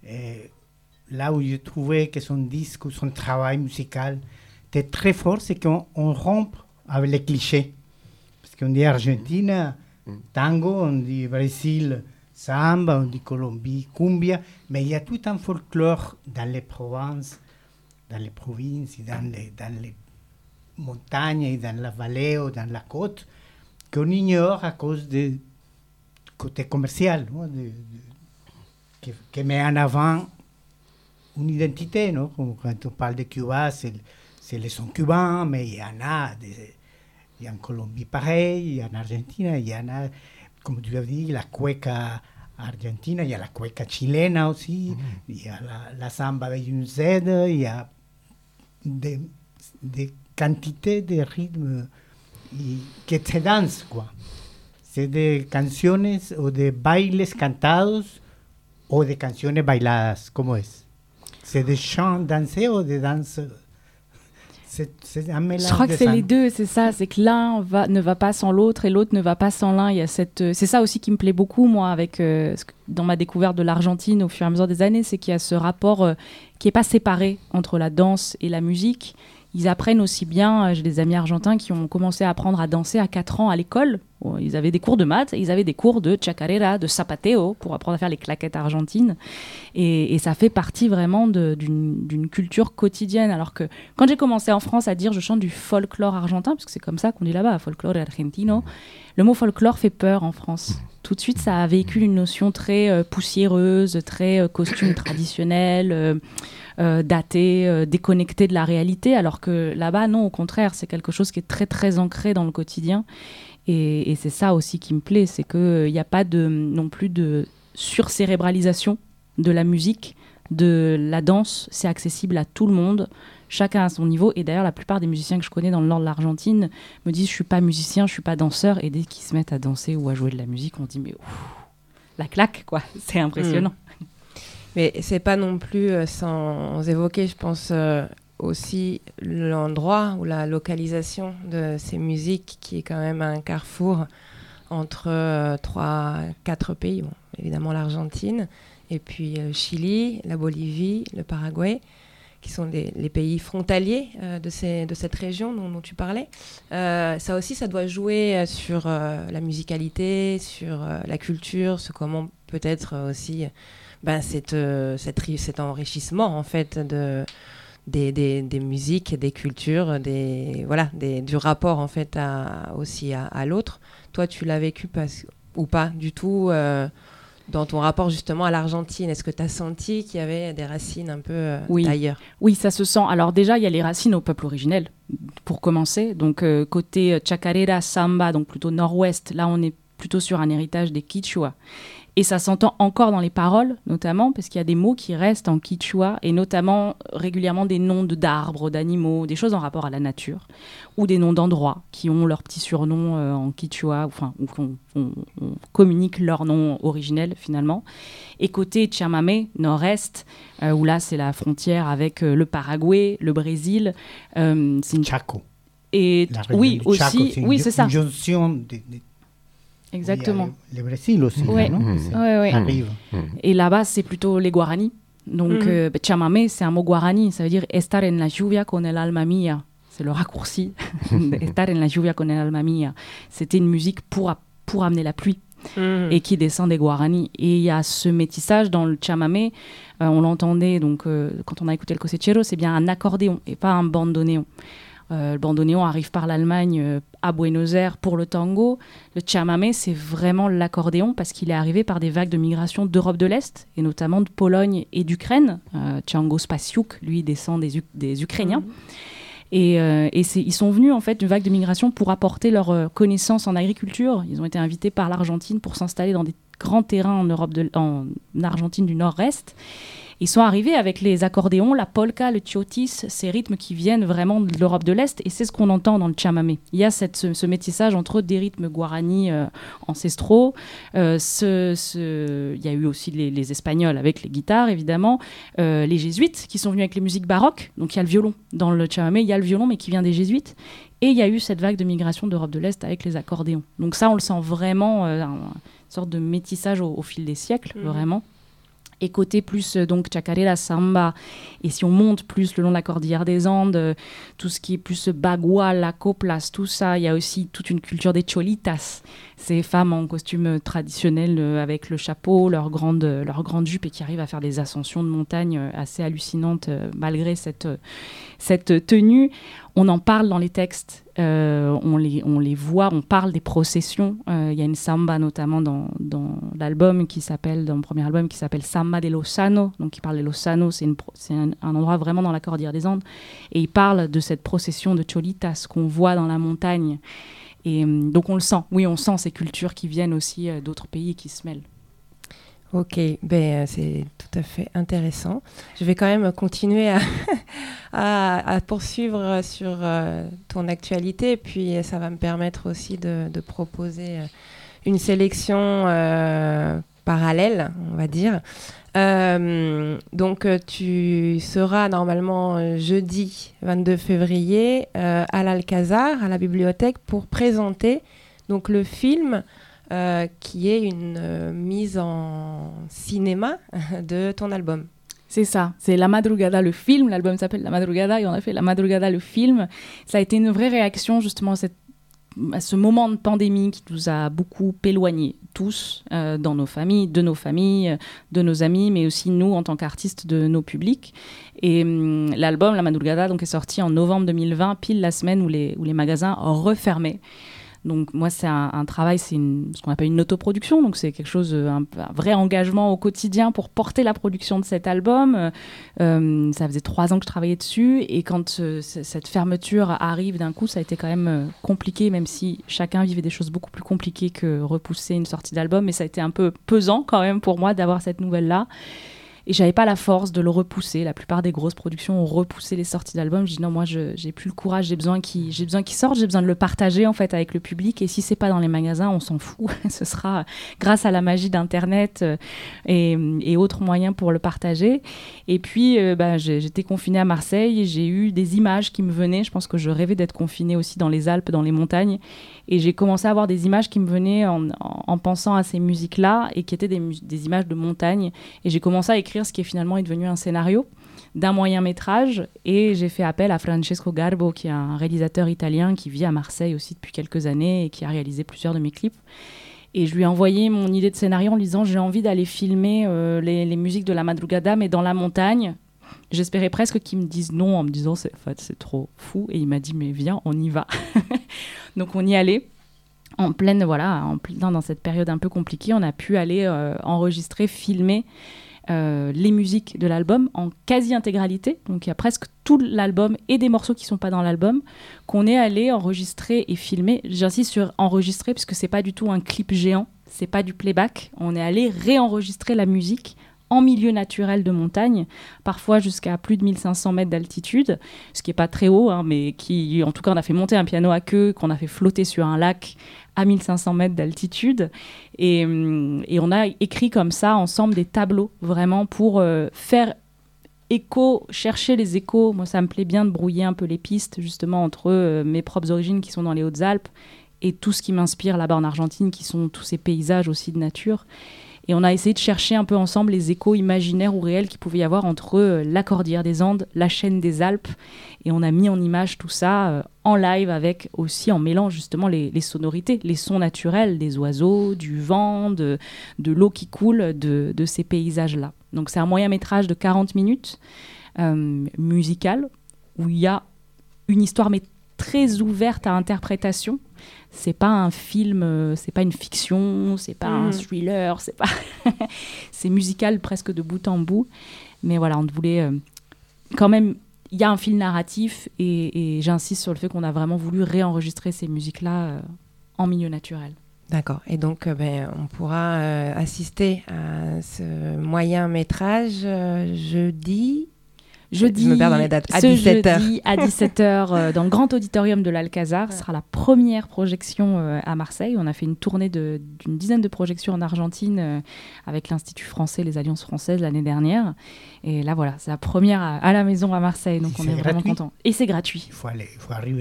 là où j'ai trouvé que son disque, son travail musical était très fort, c'est qu'on rompt avec les clichés. On dit Argentine, tango, on dit Brésil, samba, on dit Colombie, cumbia, mais il y a tout un folklore dans les provinces, dans les provinces, et dans les montagnes, et dans la vallée ou dans la côte, qu'on ignore à cause du côté commercial, non? Qui met en avant une identité. Non? Quand on parle de Cuba, c'est les sons cubains, mais il y en a en Colombie pareil, il y en Argentine, il y en a, comme tu as dit, la cueca argentina, il y a la cueca chilena aussi, il y a la samba avec une Z, il y a des quantités de rythmes que se dansent, quoi. C'est des canciones o de bailes cantados o de canciones bailadas, ¿cómo es? C'est des chants dansés ou des danses? C'est un mélange. Je crois que c'est les deux, c'est ça. C'est que l'un ne va pas sans l'autre et l'autre ne va pas sans l'un. Il y a c'est ça aussi qui me plaît beaucoup, moi, avec dans ma découverte de l'Argentine au fur et à mesure des années, c'est qu'il y a ce rapport qui n'est pas séparé entre la danse et la musique. Ils apprennent aussi bien, j'ai des amis argentins qui ont commencé à apprendre à danser à 4 ans à l'école. Ils avaient des cours de maths, ils avaient des cours de chacarera, de zapateo, pour apprendre à faire les claquettes argentines. Et ça fait partie vraiment d'une culture quotidienne. Alors que quand j'ai commencé en France à dire je chante du folklore argentin, parce que c'est comme ça qu'on dit là-bas, folklore argentino, le mot folklore fait peur en France. Tout de suite, ça véhicule une notion très poussiéreuse, très costume traditionnel, daté, déconnecté de la réalité, alors que là-bas, non, au contraire, c'est quelque chose qui est très, très ancré dans le quotidien. Et c'est ça aussi qui me plaît, c'est qu'il n'y a pas non plus de surcérébralisation de la musique, de la danse. C'est accessible à tout le monde, chacun à son niveau. Et d'ailleurs, la plupart des musiciens que je connais dans le nord de l'Argentine me disent « je ne suis pas musicien, je ne suis pas danseur ». Et dès qu'ils se mettent à danser ou à jouer de la musique, on dit « mais la claque, quoi, c'est impressionnant ». Mais c'est pas non plus sans évoquer, je pense, aussi l'endroit ou la localisation de ces musiques qui est quand même un carrefour entre 3-4 pays. Bon, évidemment l'Argentine, et puis le Chili, la Bolivie, le Paraguay, qui sont les pays frontaliers de cette région dont tu parlais. Ça aussi, ça doit jouer sur la musicalité, sur la culture, sur comment peut-être aussi... cet enrichissement en fait des musiques, des cultures, du rapport en fait aussi à l'autre. Toi, tu l'as vécu ou pas du tout dans ton rapport justement à l'Argentine? Est-ce que tu as senti qu'il y avait des racines un peu ailleurs? Oui, ça se sent. Alors déjà, il y a les racines au peuple originel, pour commencer. Donc côté chacarera, samba, donc plutôt nord-ouest, là on est plutôt sur un héritage des Quichua. Et ça s'entend encore dans les paroles, notamment, parce qu'il y a des mots qui restent en quichua, et notamment régulièrement des noms d'arbres, d'animaux, des choses en rapport à la nature, ou des noms d'endroits qui ont leur petit surnom en quichua, ou qu'on communique leur nom originel, finalement. Et côté Chamamé, nord-est, où là, c'est la frontière avec le Paraguay, le Brésil. C'est une Chaco. Et oui, aussi, Chaco, oui, c'est ça. Une jonction Exactement. Le Brésil aussi, ouais. non? Ouais. Et là-bas, c'est plutôt les Guaranis. Donc, chamamé, c'est un mot guarani. Ça veut dire « estar en la lluvia con el alma mía ». C'est le raccourci. « Estar en la lluvia con el alma mía ». C'était une musique pour amener la pluie et qui descend des Guaranis. Et il y a ce métissage dans le chamamé. On l'entendait, donc, quand on a écouté le cosechero, c'est bien un accordéon et pas un bandoneon. Le bandoneon arrive par l'Allemagne à Buenos Aires pour le tango. Le chamamé, c'est vraiment l'accordéon parce qu'il est arrivé par des vagues de migration d'Europe de l'Est et notamment de Pologne et d'Ukraine. Django Spasiuk, lui, descend des Ukrainiens. Et ils sont venus, en fait, d'une vague de migration pour apporter leurs connaissances en agriculture. Ils ont été invités par l'Argentine pour s'installer dans des grands terrains en Argentine du Nord-Est. Ils sont arrivés avec les accordéons, la polka, le chotis, ces rythmes qui viennent vraiment de l'Europe de l'Est, et c'est ce qu'on entend dans le chamamé. Il y a ce métissage entre des rythmes guarani ancestraux, il y a eu aussi les Espagnols avec les guitares, évidemment, les jésuites qui sont venus avec les musiques baroques, donc il y a le violon. Dans le chamamé, il y a le violon, mais qui vient des jésuites, et il y a eu cette vague de migration d'Europe de l'Est avec les accordéons. Donc ça, on le sent vraiment, une sorte de métissage au fil des siècles, vraiment. Et côté plus donc chacarera, samba, et si on monte plus le long de la cordillère des Andes, tout ce qui est plus bagual, coplas, tout ça, il y a aussi toute une culture des cholitas, ces femmes en costume traditionnel avec le chapeau, leur grande jupe et qui arrivent à faire des ascensions de montagne assez hallucinantes malgré cette tenue. On en parle dans les textes, on les voit, on parle des processions. Il y a une samba notamment dans l'album dans le premier album qui s'appelle Samba de Lozano. Donc il parle de Lozano, c'est un endroit vraiment dans la cordillère des Andes. Et il parle de cette procession de cholitas qu'on voit dans la montagne. Et donc on le sent, oui, on sent ces cultures qui viennent aussi d'autres pays et qui se mêlent. Ok, c'est tout à fait intéressant. Je vais quand même continuer à poursuivre sur ton actualité, puis ça va me permettre aussi de proposer une sélection parallèle, on va dire. Donc tu seras normalement jeudi 22 février à l'Alcazar, à la bibliothèque, pour présenter donc le film qui est une mise en cinéma de ton album. C'est ça, c'est La Madrugada, le film. L'album s'appelle La Madrugada et on a fait La Madrugada, le film. Ça a été une vraie réaction justement à ce moment de pandémie qui nous a beaucoup éloignés, tous, dans nos familles, de nos amis, mais aussi nous en tant qu'artistes de nos publics. Et l'album La Madrugada donc, est sorti en novembre 2020, pile la semaine où les magasins refermaient. Donc moi, c'est un travail, c'est ce qu'on appelle une autoproduction, donc c'est quelque chose, un vrai engagement au quotidien pour porter la production de cet album. Ça faisait 3 ans que je travaillais dessus, et quand cette fermeture arrive d'un coup, ça a été quand même compliqué, même si chacun vivait des choses beaucoup plus compliquées que repousser une sortie d'album, mais ça a été un peu pesant quand même pour moi d'avoir cette nouvelle-là. Et j'avais pas la force de le repousser. La plupart des grosses productions ont repoussé les sorties d'albums. Je dis non, moi j'ai plus le courage, j'ai besoin qu'il sorte, j'ai besoin de le partager en fait avec le public. Et si c'est pas dans les magasins, on s'en fout. Ce sera grâce à la magie d'internet et autres moyens pour le partager. Et puis j'étais confinée à Marseille et j'ai eu des images qui me venaient. Je pense que je rêvais d'être confinée aussi dans les Alpes, dans les montagnes. Et j'ai commencé à avoir des images qui me venaient en pensant à ces musiques-là et qui étaient des images de montagne. Et j'ai commencé à écrire ce qui finalement est devenu un scénario d'un moyen-métrage. Et j'ai fait appel à Francesco Garbo, qui est un réalisateur italien qui vit à Marseille aussi depuis quelques années et qui a réalisé plusieurs de mes clips. Et je lui ai envoyé mon idée de scénario en lui disant « J'ai envie d'aller filmer les musiques de La Madrugada, mais dans la montagne ». J'espérais presque qu'il me dise non en me disant c'est trop fou. Et il m'a dit mais viens, on y va. Donc on y allait. En plein dans cette période un peu compliquée, on a pu aller enregistrer, filmer les musiques de l'album en quasi-intégralité. Donc il y a presque tout l'album et des morceaux qui ne sont pas dans l'album qu'on est allé enregistrer et filmer. J'insiste sur enregistrer parce que ce n'est pas du tout un clip géant, ce n'est pas du playback. On est allé réenregistrer la musique en milieu naturel de montagne, parfois jusqu'à plus de 1500 mètres d'altitude, ce qui n'est pas très haut, mais qui, en tout cas, on a fait monter un piano à queue, qu'on a fait flotter sur un lac à 1500 mètres d'altitude. Et on a écrit comme ça, ensemble, des tableaux, vraiment, pour faire écho, chercher les échos. Moi, ça me plaît bien de brouiller un peu les pistes, justement, entre mes propres origines qui sont dans les Hautes-Alpes et tout ce qui m'inspire là-bas en Argentine, qui sont tous ces paysages aussi de nature. Et on a essayé de chercher un peu ensemble les échos imaginaires ou réels qu'il pouvait y avoir entre la cordillère des Andes, la chaîne des Alpes. Et on a mis en image tout ça en live, avec aussi en mêlant justement les sonorités, les sons naturels des oiseaux, du vent, de l'eau qui coule, de ces paysages-là. Donc c'est un moyen-métrage de 40 minutes, musical, où il y a une histoire mais très ouverte à interprétation. C'est pas un film, c'est pas une fiction, c'est pas un thriller, c'est pas c'est musical presque de bout en bout. Mais voilà, on voulait quand même, il y a un fil narratif et j'insiste sur le fait qu'on a vraiment voulu réenregistrer ces musiques-là en milieu naturel. D'accord. Et donc, on pourra assister à ce moyen-métrage jeudi. Je me perds dans les dates. À 17h. Jeudi à 17h dans le grand auditorium de l'Alcazar. Ce sera la première projection à Marseille. On a fait une tournée d'une dizaine de projections en Argentine avec l'Institut français, les Alliances françaises l'année dernière. Et là, voilà, c'est la première à la maison à Marseille. Donc, on est vraiment contents. Et c'est gratuit. Il faut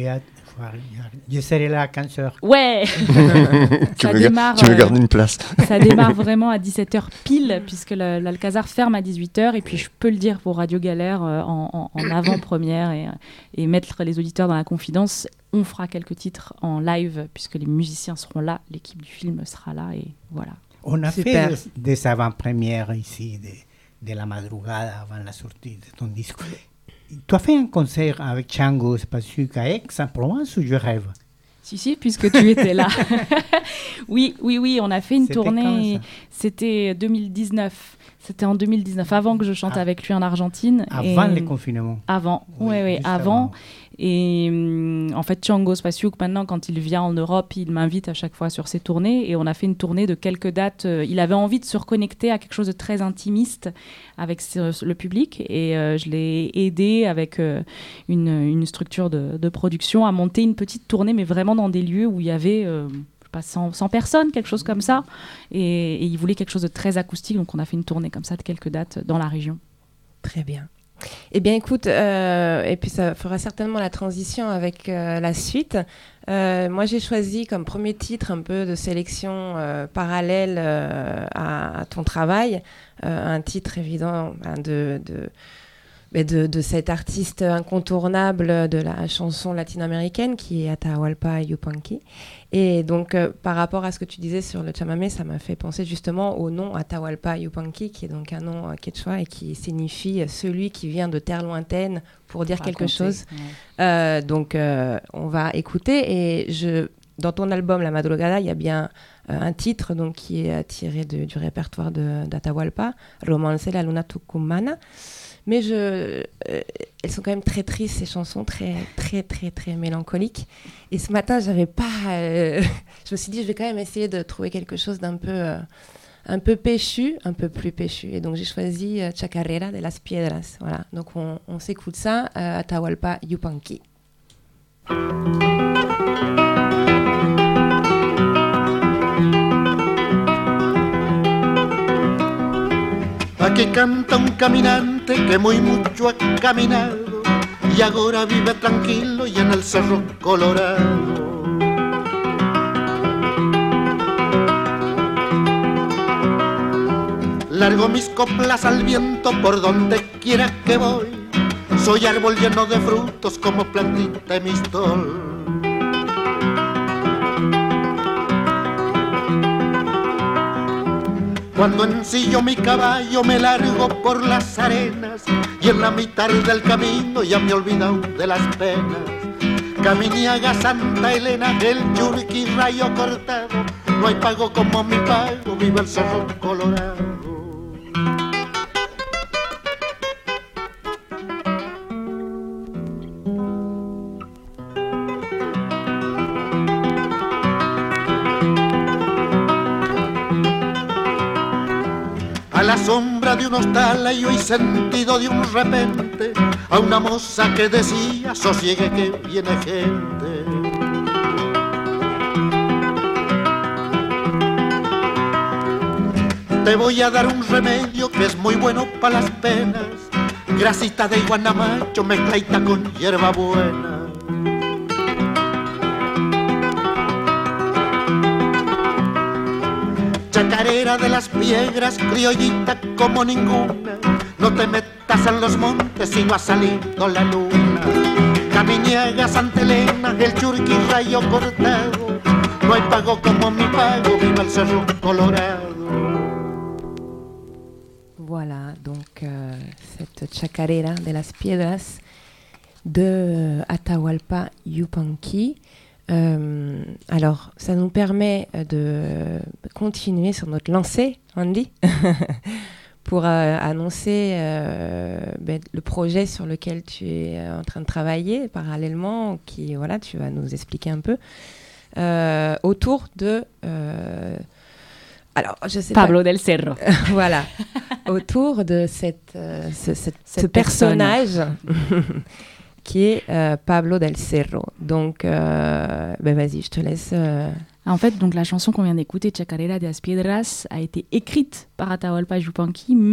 Je serai là à 15h. Ouais. Tu me gardes une place. Ça démarre vraiment à 17h pile, puisque l'Alcazar ferme à 18h. Et puis, je peux le dire pour Radio Galère, en avant-première et mettre les auditeurs dans la confidence, on fera quelques titres en live, puisque les musiciens seront là, l'équipe du film sera là, et voilà. On a fait des avant-premières ici, de la madrugada, avant la sortie de ton disque. Tu as fait un concert avec Chango Spasiuk à Aix-en-Provence ou je rêve? Si, puisque tu étais là. Oui, on a fait une tournée. C'était 2019. C'était en 2019, avant que je chante avec lui en Argentine. Avant les confinements. Avant, oui, avant. Et en fait, Chango Spasiuk, maintenant, quand il vient en Europe, il m'invite à chaque fois sur ses tournées. Et on a fait une tournée de quelques dates. Il avait envie de se reconnecter à quelque chose de très intimiste avec le public. Et je l'ai aidé avec une structure de production à monter une petite tournée, mais vraiment dans des lieux où il y avait... 100 personnes, quelque chose comme ça. Et il voulait quelque chose de très acoustique, donc on a fait une tournée comme ça de quelques dates dans la région. Très bien. Eh bien, écoute, et puis ça fera certainement la transition avec la suite. Moi, j'ai choisi comme premier titre un peu de sélection parallèle à ton travail, un titre évident de cet artiste incontournable de la chanson latino-américaine qui est Atahualpa Yupanqui. Et donc, par rapport à ce que tu disais sur le chamamé, ça m'a fait penser justement au nom Atahualpa Yupanqui, qui est donc un nom quechua et qui signifie celui qui vient de terre lointaine pour dire quelque chose. Ouais. Donc, on va écouter. Et dans ton album La Madrugada, il y a bien un titre donc, qui est tiré du répertoire d'Atahualpa, Romance la Luna Tucumana. Mais elles sont quand même très tristes, ces chansons, très, très, très, très mélancoliques. Et ce matin, j'avais pas... je me suis dit, je vais quand même essayer de trouver quelque chose d'un peu, un peu péchu, un peu plus péchu. Et donc, j'ai choisi Chacarera de las Piedras. Voilà. Donc, on s'écoute ça, Atahualpa Yupanqui. Aquí canta un caminante que muy mucho ha caminado y ahora vive tranquilo y en el Cerro Colorado. Largo mis coplas al viento por donde quiera que voy. Soy árbol lleno de frutos como plantita de mistol. Cuando ensillo mi caballo me largo por las arenas y en la mitad del camino ya me he olvidado de las penas. Caminiaga, Santa Elena, el Churqui, Rayo Cortado, no hay pago como mi pago, viva el Cerro Colorado. A la sombra de un hostal yo he sentido de un repente a una moza que decía, sosiegue que viene gente. Te voy a dar un remedio que es muy bueno para las penas, grasita de guanamacho mezcladita con hierba buena. Chacarera de las Piedras, criollita como ninguna, no te metas en los montes si no ha salido la luna. Caminiaga, Santa Elena, el Churqui, Rayo Cortado, no hay pago como mi pago, viva el Cerro Colorado. Voilà, donc cette Chacarera de las Piedras de Atahualpa Yupanqui. Alors, ça nous permet de continuer sur notre lancée, Andy, pour annoncer le projet sur lequel tu es en train de travailler parallèlement, qui, voilà, tu vas nous expliquer un peu, autour de... alors, je sais Pablo pas. del Cerro. Voilà, autour de ce personnage... qui est Pablo del Cerro. Donc, vas-y, je te laisse... En fait, donc, la chanson qu'on vient d'écouter, Chacarera de las Piedras, a été écrite par Atahualpa Yupanqui, mais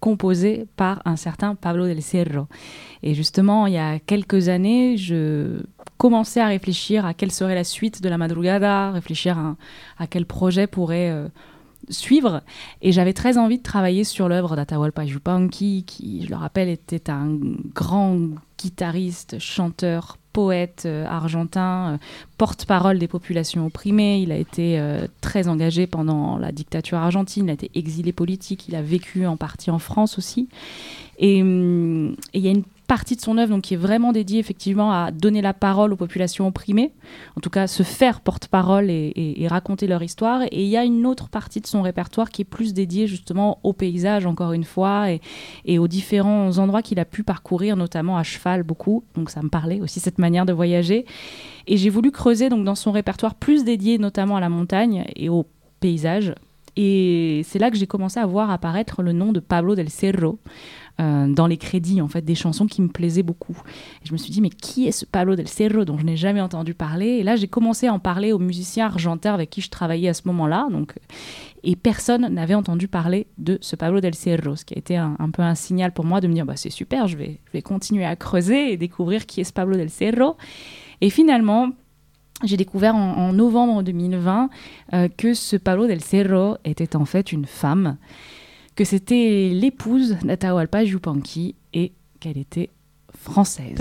composée par un certain Pablo del Cerro. Et justement, il y a quelques années, je commençais à réfléchir à quelle serait la suite de la Madrugada, réfléchir à quel projet pourrait suivre. Et j'avais très envie de travailler sur l'œuvre d'Atahualpa Yupanqui, qui, je le rappelle, était un grand guitariste, chanteur, poète argentin, porte-parole des populations opprimées. Il a été très engagé pendant la dictature argentine, il a été exilé politique, il a vécu en partie en France aussi. Et il y a une partie de son œuvre donc, qui est vraiment dédiée effectivement à donner la parole aux populations opprimées, en tout cas se faire porte-parole et raconter leur histoire. Et il y a une autre partie de son répertoire qui est plus dédiée justement au paysage, encore une fois, et aux différents endroits qu'il a pu parcourir, notamment à cheval beaucoup. Donc ça me parlait aussi, cette manière de voyager. Et j'ai voulu creuser donc, dans son répertoire plus dédié notamment à la montagne et au paysage. Et c'est là que j'ai commencé à voir apparaître le nom de Pablo del Cerro dans les crédits en fait, des chansons qui me plaisaient beaucoup. Et je me suis dit, mais qui est ce Pablo del Cerro dont je n'ai jamais entendu parler? Et là, j'ai commencé à en parler aux musiciens argentins avec qui je travaillais à ce moment-là. Et personne n'avait entendu parler de ce Pablo del Cerro, ce qui a été un peu un signal pour moi de me dire, bah, c'est super, je vais continuer à creuser et découvrir qui est ce Pablo del Cerro. Et finalement, j'ai découvert en novembre 2020 que ce Pablo del Cerro était en fait une femme, que c'était l'épouse d'Atahualpa Yupanqui et qu'elle était française.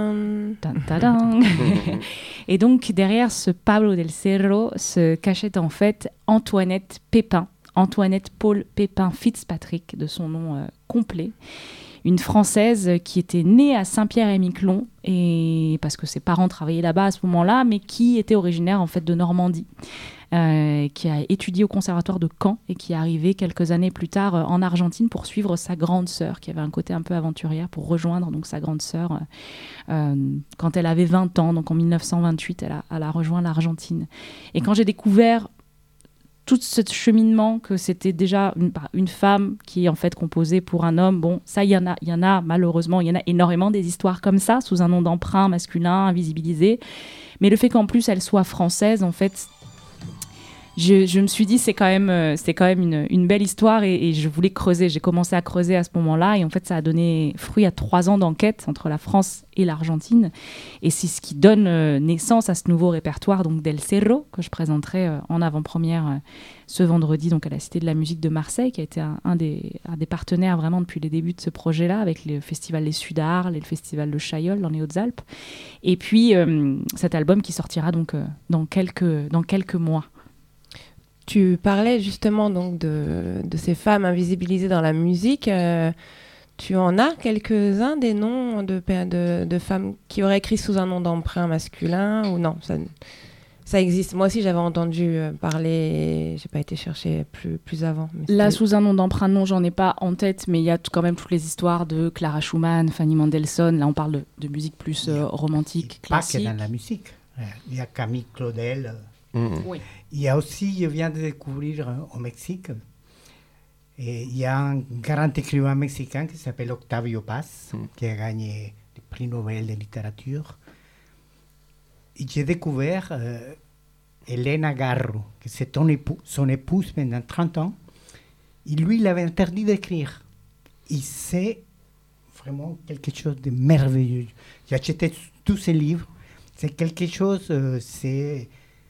Et donc derrière ce Pablo del Cerro se cachait en fait Antoinette Pépin, Antoinette Paul Pépin Fitzpatrick de son nom complet. Une Française qui était née à Saint-Pierre-et-Miquelon, et parce que ses parents travaillaient là-bas à ce moment-là, mais qui était originaire en fait de Normandie, qui a étudié au conservatoire de Caen et qui est arrivée quelques années plus tard en Argentine pour suivre sa grande sœur, qui avait un côté un peu aventurière, pour rejoindre donc sa grande sœur quand elle avait 20 ans, donc en 1928, elle a rejoint l'Argentine. Et quand j'ai découvert tout ce cheminement, que c'était déjà une femme qui est en fait composée pour un homme. Bon, ça, il y en a malheureusement, il y en a énormément des histoires comme ça, sous un nom d'emprunt masculin, invisibilisé. Mais le fait qu'en plus elle soit française, en fait, je me suis dit c'est quand même une belle histoire et je voulais creuser. J'ai commencé à creuser à ce moment-là et en fait ça a donné fruit à 3 ans d'enquête entre la France et l'Argentine, et c'est ce qui donne naissance à ce nouveau répertoire donc del Cerro que je présenterai en avant-première ce vendredi donc à la Cité de la Musique de Marseille, qui a été un des partenaires vraiment depuis les débuts de ce projet-là, avec le festival Les Sudards et le festival de Chaillol dans les Hautes-Alpes, et puis cet album qui sortira donc dans quelques mois. Tu parlais justement donc de ces femmes invisibilisées dans la musique. Tu en as quelques-uns des noms de femmes qui auraient écrit sous un nom d'emprunt masculin ou non? Ça existe. Moi aussi, j'avais entendu parler. J'ai pas été chercher plus avant. Là, sous un nom d'emprunt, non, j'en ai pas en tête, mais il y a quand même toutes les histoires de Clara Schumann, Fanny Mendelssohn. Là, on parle de musique plus romantique, classique. Pas que dans la musique. Il y a Camille Claudel. Oui. Il y a aussi, je viens de découvrir au Mexique, et il y a un grand écrivain mexicain qui s'appelle Octavio Paz, qui a gagné le prix Nobel de littérature. Et j'ai découvert Elena Garro, que c'est son épouse pendant 30 ans. Et lui, il avait interdit d'écrire. Et c'est vraiment quelque chose de merveilleux. J'ai acheté tous ses livres. C'est quelque chose, c'est...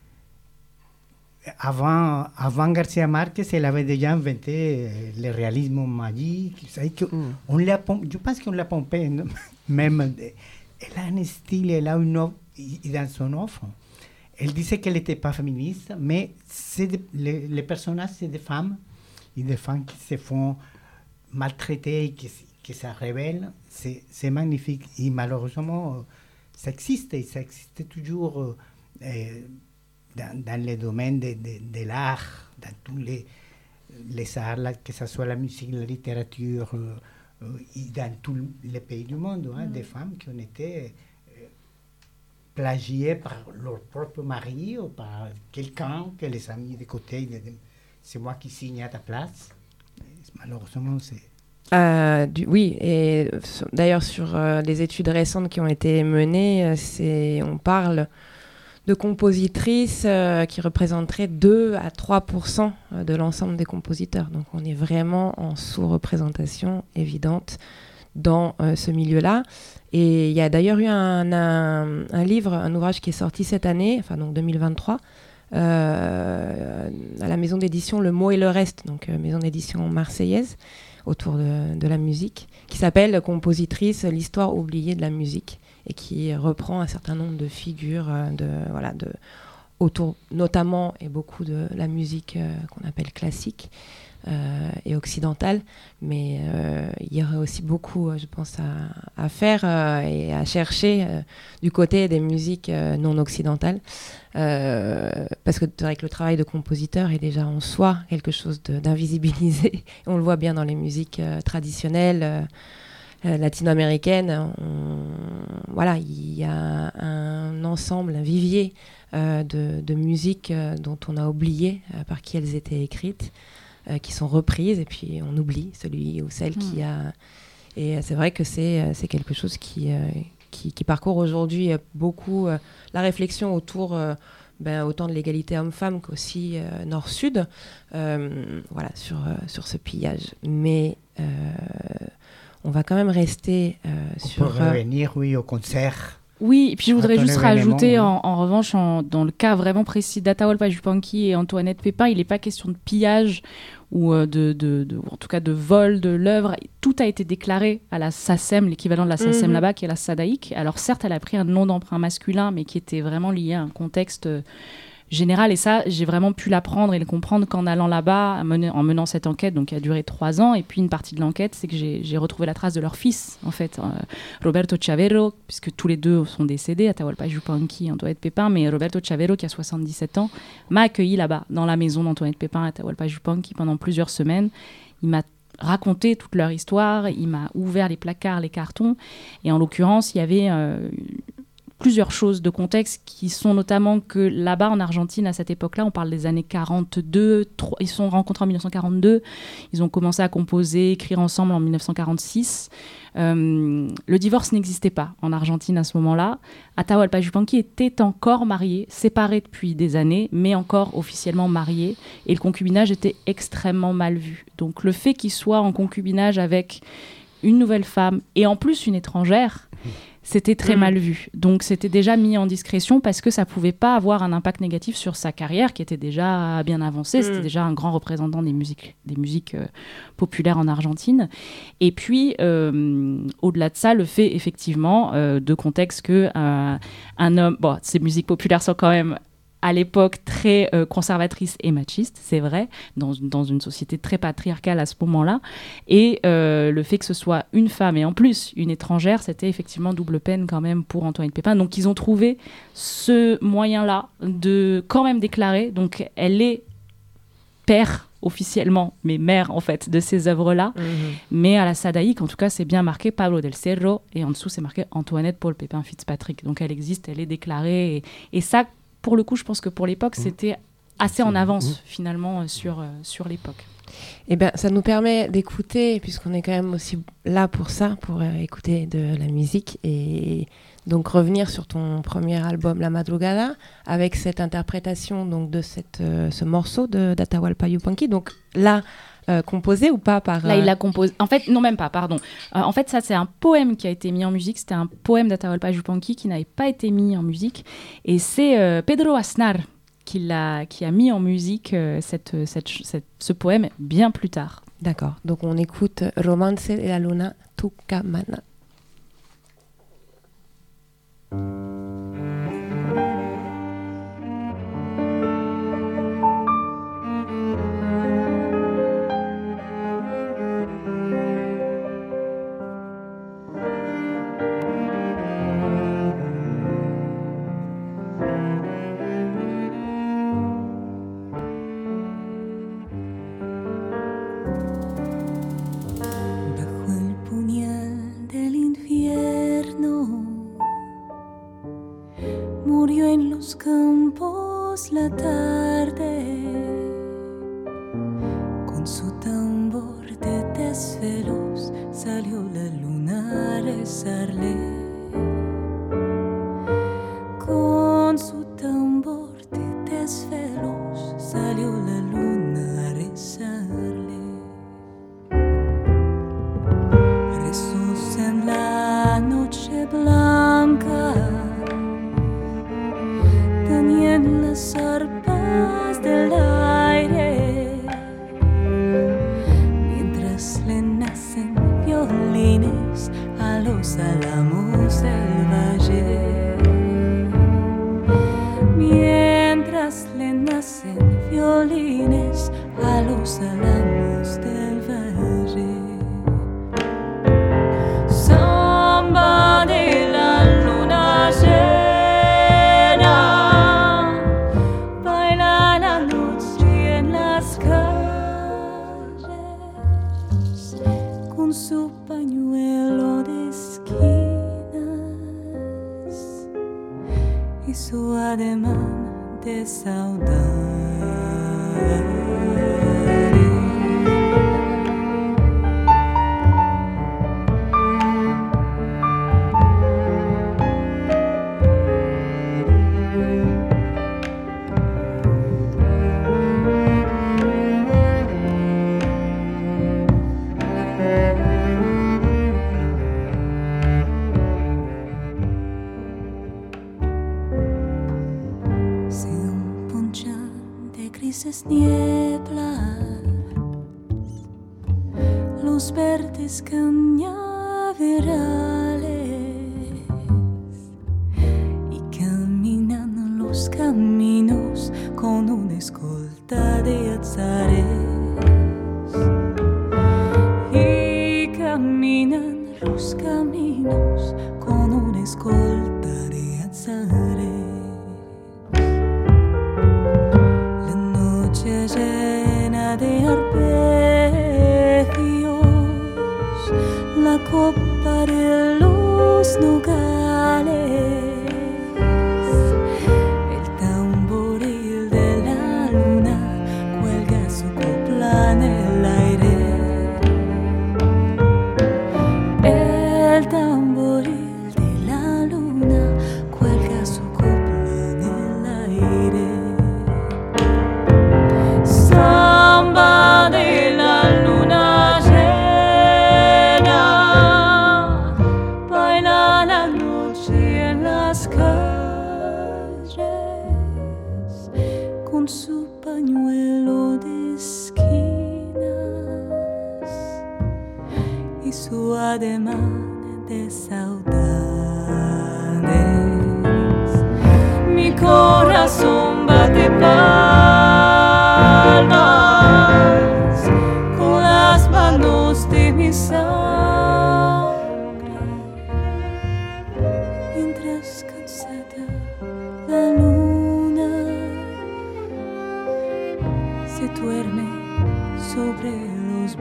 Avant Garcia Marquez, elle avait déjà inventé le réalisme magique. Je pense qu'on l'a pompé, même. Elle a un style, elle a une offre, et dans son offre, elle disait qu'elle n'était pas féministe, mais les personnages, c'est des femmes, et des femmes qui se font maltraiter et qui se révèlent. C'est magnifique. Et malheureusement, ça existe, et ça existe toujours. Dans les domaines de l'art, dans tous les arts, que ce soit la musique, la littérature, et dans tous les pays du monde, des femmes qui ont été plagiées par leur propre mari ou par quelqu'un que les a mis de côté. C'est moi qui signe à ta place. Malheureusement, c'est... Oui, et d'ailleurs sur les études récentes qui ont été menées, on parle compositrices qui représenteraient 2 à 3% de l'ensemble des compositeurs. Donc on est vraiment en sous-représentation évidente dans ce milieu-là. Et il y a d'ailleurs eu un livre, un ouvrage qui est sorti cette année, enfin donc 2023, à la maison d'édition Le Mot et le Reste, donc maison d'édition marseillaise, autour de la musique, qui s'appelle « Compositrice, l'histoire oubliée de la musique » et qui reprend un certain nombre de figures autour notamment et beaucoup de la musique qu'on appelle classique et occidentale, mais il y aurait aussi beaucoup, je pense, à faire et à chercher du côté des musiques non occidentales, parce que c'est vrai que le travail de compositeur est déjà en soi quelque chose d'invisibilisé. On le voit bien dans les musiques traditionnelles latino-américaines. Voilà, il y a un ensemble, un vivier de musiques dont on a oublié par qui elles étaient écrites, qui sont reprises, et puis on oublie celui ou celle qui a... Et c'est vrai que c'est quelque chose qui parcourt aujourd'hui beaucoup la réflexion autour autant de l'égalité homme-femme qu'aussi nord-sud, voilà, sur ce pillage. Mais on va quand même rester sur... Pour revenir, oui, au concert. Oui, et puis je voudrais juste rajouter, en revanche, dans le cas vraiment précis d'Atahualpa Yupanqui et Antoinette Pépin, il n'est pas question de pillage ou en tout cas de vol de l'œuvre. Tout a été déclaré à la SACEM, l'équivalent de la SACEM là-bas, qui est la SADAIC. Alors certes, elle a pris un nom d'emprunt masculin, mais qui était vraiment lié à un contexte général. Et ça, j'ai vraiment pu l'apprendre et le comprendre qu'en allant là-bas, en menant cette enquête, donc qui a duré 3 ans. Et puis une partie de l'enquête, c'est que j'ai retrouvé la trace de leur fils, en fait, Roberto Chavero, puisque tous les deux sont décédés, Atahualpa Yupanqui et Antoinette Pépin, mais Roberto Chavero, qui a 77 ans, m'a accueilli là-bas, dans la maison d'Antoinette Pépin et Atahualpa Yupanqui pendant plusieurs semaines. Il m'a raconté toute leur histoire, il m'a ouvert les placards, les cartons, et en l'occurrence, il y avait plusieurs choses de contexte qui sont notamment que là-bas en Argentine, à cette époque-là, on parle des années 42, ils se sont rencontrés en 1942, ils ont commencé à composer, écrire ensemble en 1946. Le divorce n'existait pas en Argentine à ce moment-là. Atahualpa Yupanqui était encore marié, séparé depuis des années, mais encore officiellement marié, et le concubinage était extrêmement mal vu. Donc le fait qu'il soit en concubinage avec une nouvelle femme, et en plus une étrangère, c'était très mal vu. Donc c'était déjà mis en discrétion parce que ça pouvait pas avoir un impact négatif sur sa carrière qui était déjà bien avancée. C'était déjà un grand représentant des musiques populaires en Argentine. Et puis, au-delà de ça, le fait effectivement de contexte que un homme... Bon, ces musiques populaires sont quand même à l'époque très conservatrice et machiste, c'est vrai, dans une société très patriarcale à ce moment-là. Et le fait que ce soit une femme et en plus une étrangère, c'était effectivement double peine quand même pour Antoinette Pépin. Donc ils ont trouvé ce moyen-là de quand même déclarer, donc elle est père officiellement, mais mère en fait de ces œuvres-là. Mais à la SADAIC, en tout cas, c'est bien marqué Pablo del Cerro et en dessous c'est marqué Antoinette Paul Pépin Fitzpatrick. Donc elle existe, elle est déclarée et ça, pour le coup, je pense que pour l'époque, c'était assez en avance, finalement, sur l'époque. Eh bien, ça nous permet d'écouter, puisqu'on est quand même aussi là pour ça, pour écouter de la musique, et donc revenir sur ton premier album, La Madrugada, avec cette interprétation donc, de ce morceau d'Atahualpa Yupanqui. Donc là, composé ou pas par... Là, il l'a composé. En fait, non, même pas, pardon. En fait, ça, c'est un poème qui a été mis en musique. C'était un poème d'Atahualpa Yupanqui qui n'avait pas été mis en musique. Et c'est Pedro Aznar qui a mis en musique ce poème bien plus tard. D'accord. Donc, on écoute Romance de la Luna Tucumana. Murió en los campos la tarde, con su tambor de desvelos salió la luna a rezarle, con su tambor en las arpas del aire, mientras le nacen violines a los álamos del valle, mientras le nacen violines a los álamos del valle. Samba de la luna llena, baila la noche en las calles con su pañuelo de esquinas y su ademán de saudade. Nieblas, los verdes cañaverales y caminan los caminos con una escolta de azares, y caminan los caminos con una escolta de azares. Llena de arpegios, la copa de los nogales, el tamboril de la luna cuelga su copla en el aire, el tamboril de la luna cuelga su copla en el aire. Samba de la luna llena, baila la noche en las calles con su pañuelo de esquinas y su ademán de saudades. Mi corazón bate palmas con las manos de mi sangre, mientras cansada la luna se duerme sobre los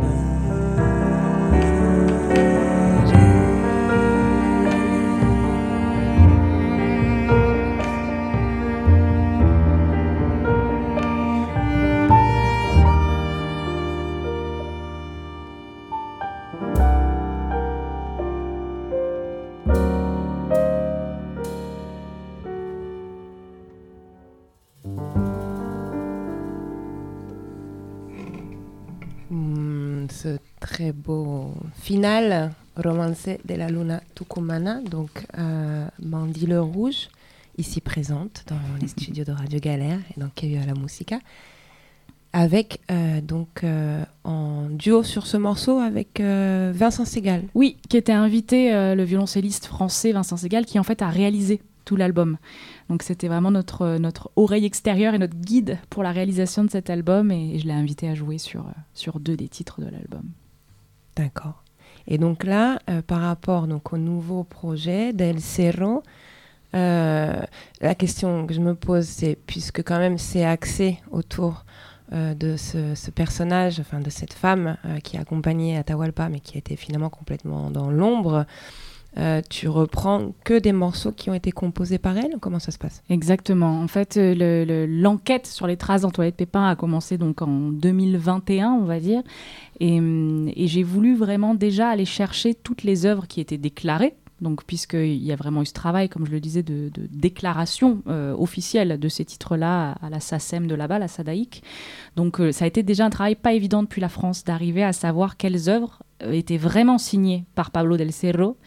Ce très beau final, romancé de la Luna Tucumana, donc Mandy Le Rouge, ici présente dans les studios de Radio Galère et dans Que viva la musica, avec en duo sur ce morceau avec Vincent Segal. Oui, qui était invité, le violoncelliste français Vincent Segal, qui en fait a réalisé tout l'album. Donc c'était vraiment notre oreille extérieure et notre guide pour la réalisation de cet album, et je l'ai invité à jouer sur 2 des titres de l'album. D'accord. Et donc là, par rapport au nouveau projet d'El Cerro, la question que je me pose, c'est, puisque quand même c'est axé autour de ce personnage, enfin de cette femme qui a accompagné Atahualpa, mais qui a été finalement complètement dans l'ombre, tu reprends que des morceaux qui ont été composés par elle? Comment ça se passe? Exactement. En fait, l'enquête sur les traces d'Antoinette Pépin a commencé donc en 2021, on va dire. Et j'ai voulu vraiment déjà aller chercher toutes les œuvres qui étaient déclarées. Donc, puisqu'il y a vraiment eu ce travail, comme je le disais, de déclaration officielle de ces titres-là à la SACEM de là-bas, la SADAIC. Donc, ça a été déjà un travail pas évident depuis la France d'arriver à savoir quelles œuvres étaient vraiment signées par Pablo del Cerro.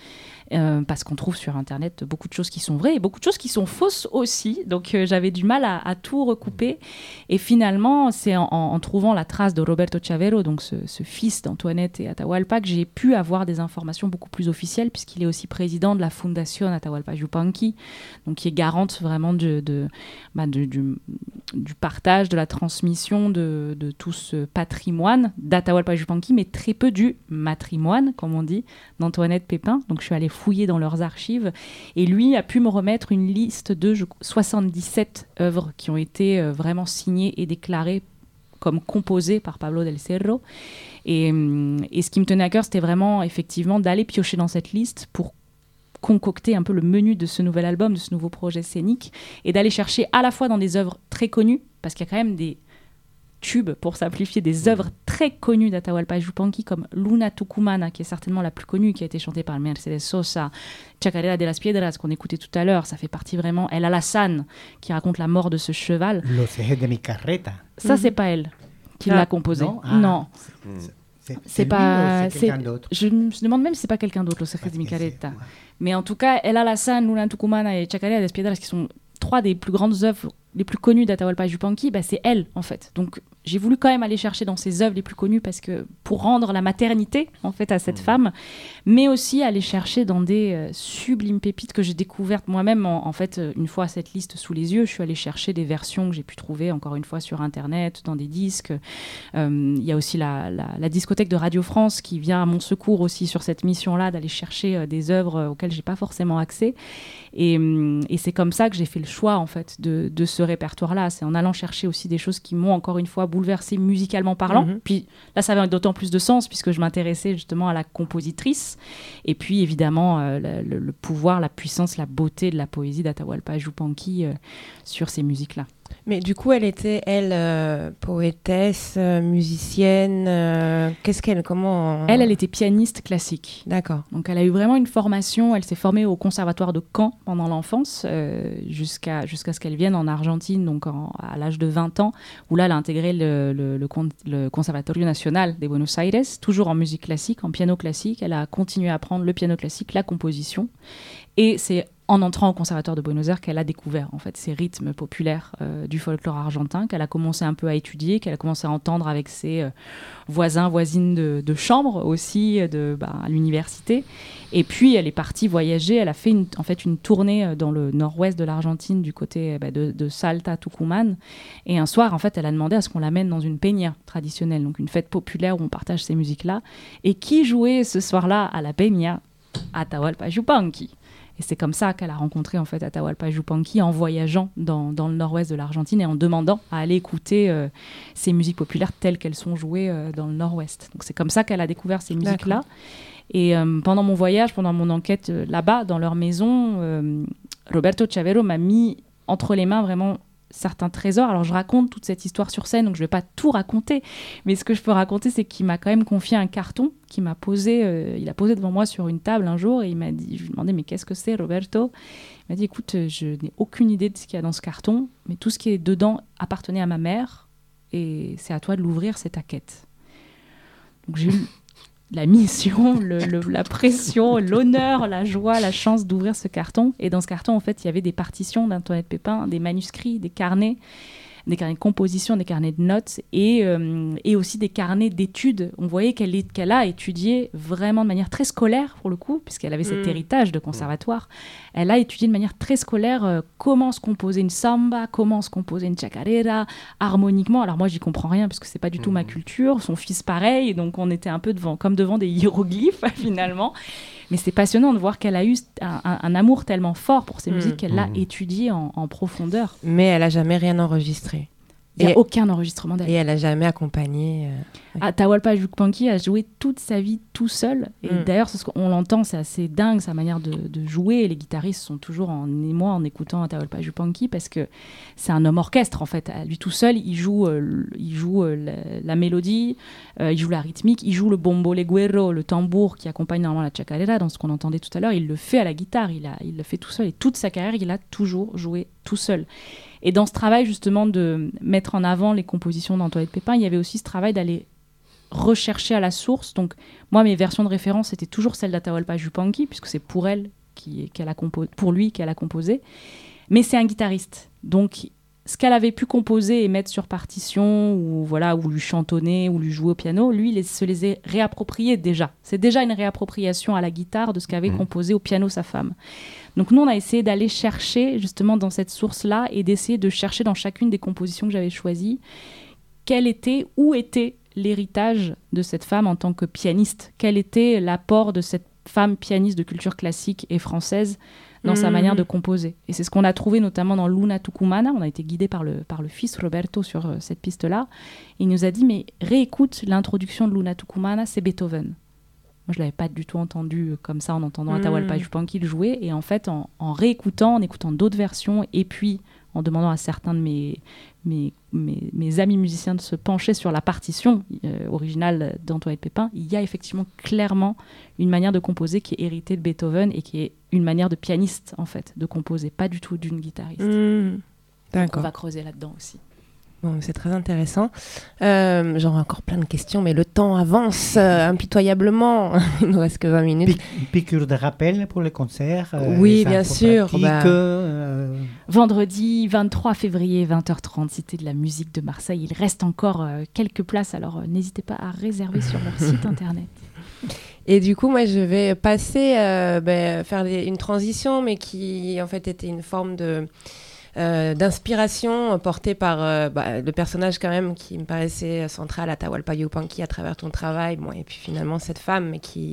parce qu'on trouve sur Internet beaucoup de choses qui sont vraies et beaucoup de choses qui sont fausses aussi. Donc j'avais du mal à tout recouper. Et finalement, c'est en trouvant la trace de Roberto Chavero, donc ce fils d'Antoinette et Atahualpa, que j'ai pu avoir des informations beaucoup plus officielles, puisqu'il est aussi président de la Fundación Atahualpa Yupanqui, donc qui est garante vraiment du partage, de la transmission de tout ce patrimoine d'Atahualpa Yupanqui, mais très peu du matrimoine, comme on dit, d'Antoinette Pépin. Donc je suis allée fouiller dans leurs archives et lui a pu me remettre une liste de 77 œuvres qui ont été vraiment signées et déclarées comme composées par Pablo del Cerro. Et ce qui me tenait à cœur, c'était vraiment effectivement d'aller piocher dans cette liste pour concocter un peu le menu de ce nouvel album, de ce nouveau projet scénique, et d'aller chercher à la fois dans des œuvres très connues, parce qu'il y a quand même des tubes, pour simplifier, des œuvres très connues d'Atahualpa Yupanqui, comme Luna Tucumana, qui est certainement la plus connue, qui a été chantée par Mercedes Sosa, Chacarera de las Piedras, qu'on écoutait tout à l'heure, ça fait partie vraiment, El Alazán, qui raconte la mort de ce cheval. Los ejes de mi carreta. Ça, c'est pas elle qui l'a composé. Non. C'est pas. C'est quelqu'un d'autre. Je me demande même si c'est pas quelqu'un d'autre, Los Ejes de mi carreta. Mais en tout cas, El Alazán, Luna Tucumana et Chacarera de las Piedras, qui sont 3 des plus grandes œuvres les plus connues d'Atahualpa Yupanqui, c'est elle en fait. Donc j'ai voulu quand même aller chercher dans ses œuvres les plus connues parce que pour rendre la maternité en fait à cette femme, mais aussi aller chercher dans des sublimes pépites que j'ai découvertes moi-même en fait une fois cette liste sous les yeux. Je suis allée chercher des versions que j'ai pu trouver encore une fois sur internet, dans des disques. Il y a aussi la discothèque de Radio France qui vient à mon secours aussi sur cette mission-là d'aller chercher des œuvres auxquelles j'ai pas forcément accès. Et c'est comme ça que j'ai fait le choix en fait de ce répertoire-là. C'est en allant chercher aussi des choses qui m'ont encore une fois bouleversée musicalement parlant. Puis là, ça avait d'autant plus de sens puisque je m'intéressais justement à la compositrice. Et puis évidemment, le pouvoir, la puissance, la beauté de la poésie d'Atahualpa Yupanqui sur ces musiques-là. Mais du coup, elle était, poétesse, musicienne. Elle était pianiste classique. D'accord. Donc, elle a eu vraiment une formation. Elle s'est formée au conservatoire de Caen pendant l'enfance, jusqu'à ce qu'elle vienne en Argentine, donc à l'âge de 20 ans, où là, elle a intégré le Conservatorio Nacional de Buenos Aires, toujours en musique classique, en piano classique. Elle a continué à apprendre le piano classique, la composition. Et c'est en entrant au Conservatoire de Buenos Aires qu'elle a découvert en fait ces rythmes populaires du folklore argentin, qu'elle a commencé un peu à étudier, qu'elle a commencé à entendre avec ses voisines de chambre aussi à l'université. Et puis elle est partie voyager, elle a fait une tournée dans le nord-ouest de l'Argentine du côté de Salta, Tucumán. Et un soir en fait elle a demandé à ce qu'on l'amène dans une peña traditionnelle, donc une fête populaire où on partage ces musiques-là. Et qui jouait ce soir-là à la peña? Atahualpa Yupanqui. Et c'est comme ça qu'elle a rencontré en fait Atahualpa Yupanqui en voyageant dans le nord-ouest de l'Argentine et en demandant à aller écouter ces musiques populaires telles qu'elles sont jouées dans le nord-ouest. Donc c'est comme ça qu'elle a découvert ces musiques-là. Et pendant mon voyage, pendant mon enquête là-bas, dans leur maison, Roberto Chavero m'a mis entre les mains vraiment certains trésors. Alors je raconte toute cette histoire sur scène, donc je ne vais pas tout raconter, mais ce que je peux raconter, c'est qu'il m'a quand même confié un carton qu'il il a posé devant moi sur une table un jour et je lui ai demandé mais qu'est-ce que c'est, Roberto? Il m'a dit écoute, je n'ai aucune idée de ce qu'il y a dans ce carton, mais tout ce qui est dedans appartenait à ma mère et c'est à toi de l'ouvrir, c'est ta quête. Donc j'ai eu la mission, la pression, l'honneur, la joie, la chance d'ouvrir ce carton. Et dans ce carton, en fait, il y avait des partitions d'Antoinette Pépin, des manuscrits, des carnets de composition, des carnets de notes et aussi des carnets d'études. On voyait qu'elle a étudié vraiment de manière très scolaire, pour le coup, puisqu'elle avait cet héritage de conservatoire. Elle a étudié de manière très scolaire comment se composait une samba, comment se composait une chacarera, harmoniquement. Alors moi, j'y comprends rien, parce que c'est pas du tout ma culture. Son fils, pareil, donc on était un peu devant des hiéroglyphes, finalement. Mais c'est passionnant de voir qu'elle a eu un amour tellement fort pour ces musiques qu'elle l'a étudié en profondeur. Mais elle n'a jamais rien enregistré. Il n'y a aucun enregistrement d'elle. Et elle n'a jamais accompagné... Atahualpa Yupanqui a joué toute sa vie tout seul. Et d'ailleurs, on l'entend, c'est assez dingue sa manière de jouer. Et les guitaristes sont toujours en émoi en écoutant Atahualpa Yupanqui parce que c'est un homme orchestre en fait. Lui tout seul, il joue la mélodie, il joue la rythmique, il joue le bombo leguero, le tambour qui accompagne normalement la chacarera dans ce qu'on entendait tout à l'heure. Il le fait à la guitare, il le fait tout seul. Et toute sa carrière, il a toujours joué tout seul. Et dans ce travail justement de mettre en avant les compositions d'Antoinette Pépin, il y avait aussi ce travail d'aller recherché à la source. Donc, moi, mes versions de référence, c'était toujours celle d'Atahualpa Yupanqui, puisque c'est pour elle pour lui qu'elle a composé. Mais c'est un guitariste. Donc, ce qu'elle avait pu composer et mettre sur partition, ou lui chantonner, ou lui jouer au piano, lui, il se les a réappropriés déjà. C'est déjà une réappropriation à la guitare de ce qu'avait composé au piano sa femme. Donc nous, on a essayé d'aller chercher justement dans cette source-là et d'essayer de chercher dans chacune des compositions que j'avais choisies où était l'héritage de cette femme en tant que pianiste, quel était l'apport de cette femme pianiste de culture classique et française dans sa manière de composer. Et c'est ce qu'on a trouvé notamment dans Luna Tucumana. On a été guidé par le fils Roberto sur cette piste-là. Il nous a dit, mais réécoute l'introduction de Luna Tucumana, c'est Beethoven. Moi, je ne l'avais pas du tout entendu comme ça en entendant Atahualpa Yupanqui le jouer. Et en fait, en réécoutant, en écoutant d'autres versions, et puis en demandant à certains de mes amis musiciens de se pencher sur la partition originale d'Antoine Pépin, il y a effectivement clairement une manière de composer qui est héritée de Beethoven et qui est une manière de pianiste, en fait, de composer, pas du tout d'une guitariste. D'accord. On va creuser là-dedans aussi. Bon, c'est très intéressant. J'aurais encore plein de questions, mais le temps avance impitoyablement. Il nous reste que 20 minutes. Piqûre de rappel pour le concert. Oui, bien sûr. Vendredi 23 février, 20h30, Cité de la musique de Marseille. Il reste encore quelques places, alors n'hésitez pas à réserver sur leur site internet. Et du coup, moi, je vais passer, faire une transition, mais qui, en fait, était une forme d'inspiration portée par le personnage quand même qui me paraissait central, Atahualpa Yupanqui, à travers ton travail, et puis finalement cette femme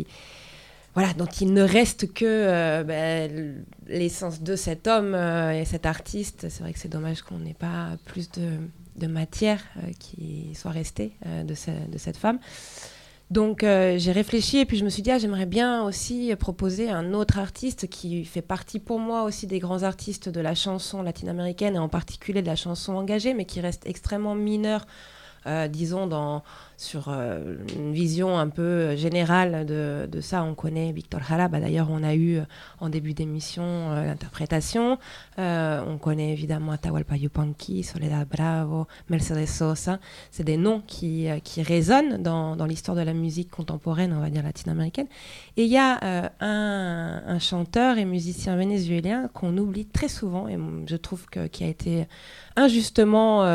dont il ne reste que l'essence de cet homme et cet artiste. C'est vrai que c'est dommage qu'on n'ait pas plus de matière qui soit restée de cette femme. Donc j'ai réfléchi et puis je me suis dit j'aimerais bien aussi proposer un autre artiste qui fait partie pour moi aussi des grands artistes de la chanson latino-américaine et en particulier de la chanson engagée, mais qui reste extrêmement mineur, disons, sur une vision un peu générale de ça. On connaît Víctor Jara, d'ailleurs on a eu en début d'émission l'interprétation. On connaît évidemment Atahualpa Yupanqui, Soledad Bravo, Mercedes Sosa. C'est des noms qui résonnent dans l'histoire de la musique contemporaine, on va dire latino-américaine. Et il y a un chanteur et musicien vénézuélien qu'on oublie très souvent, et je trouve qui a été injustement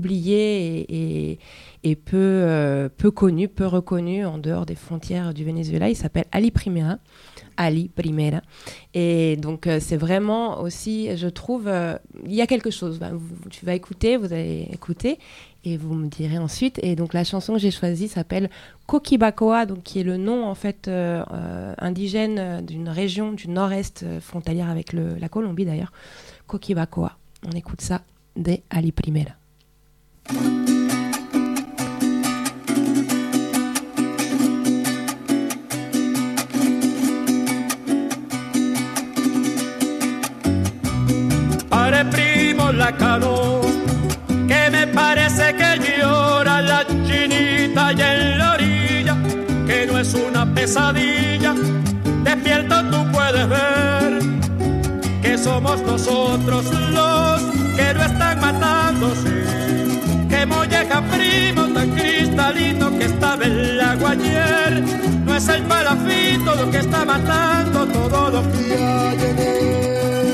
oublié et peu connu, peu reconnu en dehors des frontières du Venezuela. Il s'appelle Ali Primera. Et donc c'est vraiment aussi, je trouve, il y a quelque chose. Tu vas écouter, vous allez écouter et vous me direz ensuite. Et donc la chanson que j'ai choisie s'appelle Coquibacoa, donc qui est le nom en fait indigène d'une région du nord-est frontalière avec la Colombie d'ailleurs. Coquibacoa. On écoute ça de Ali Primera. Reprimo la calor que me parece que llora la chinita y en la orilla, que no es una pesadilla, despierto tú puedes ver que somos nosotros los que lo están matando, sí. Que molleja primo tan cristalino que estaba en el agua ayer, no es el palafito lo que está matando todo lo que hay en él.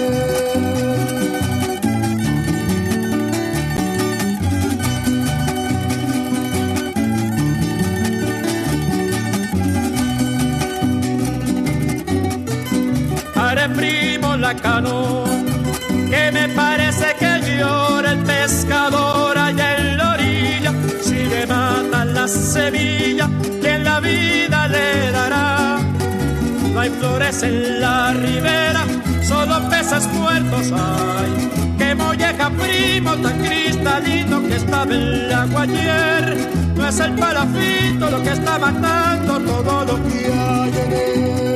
Primo la canoa, que me parece que llora el pescador allá en la orilla. Si le matan la semilla, ¿quién la vida le dará? No hay flores en la ribera, solo peces muertos hay. Que molleja primo tan cristalino que estaba en el agua ayer. No es el palafito lo que está matando todo lo que hay en él.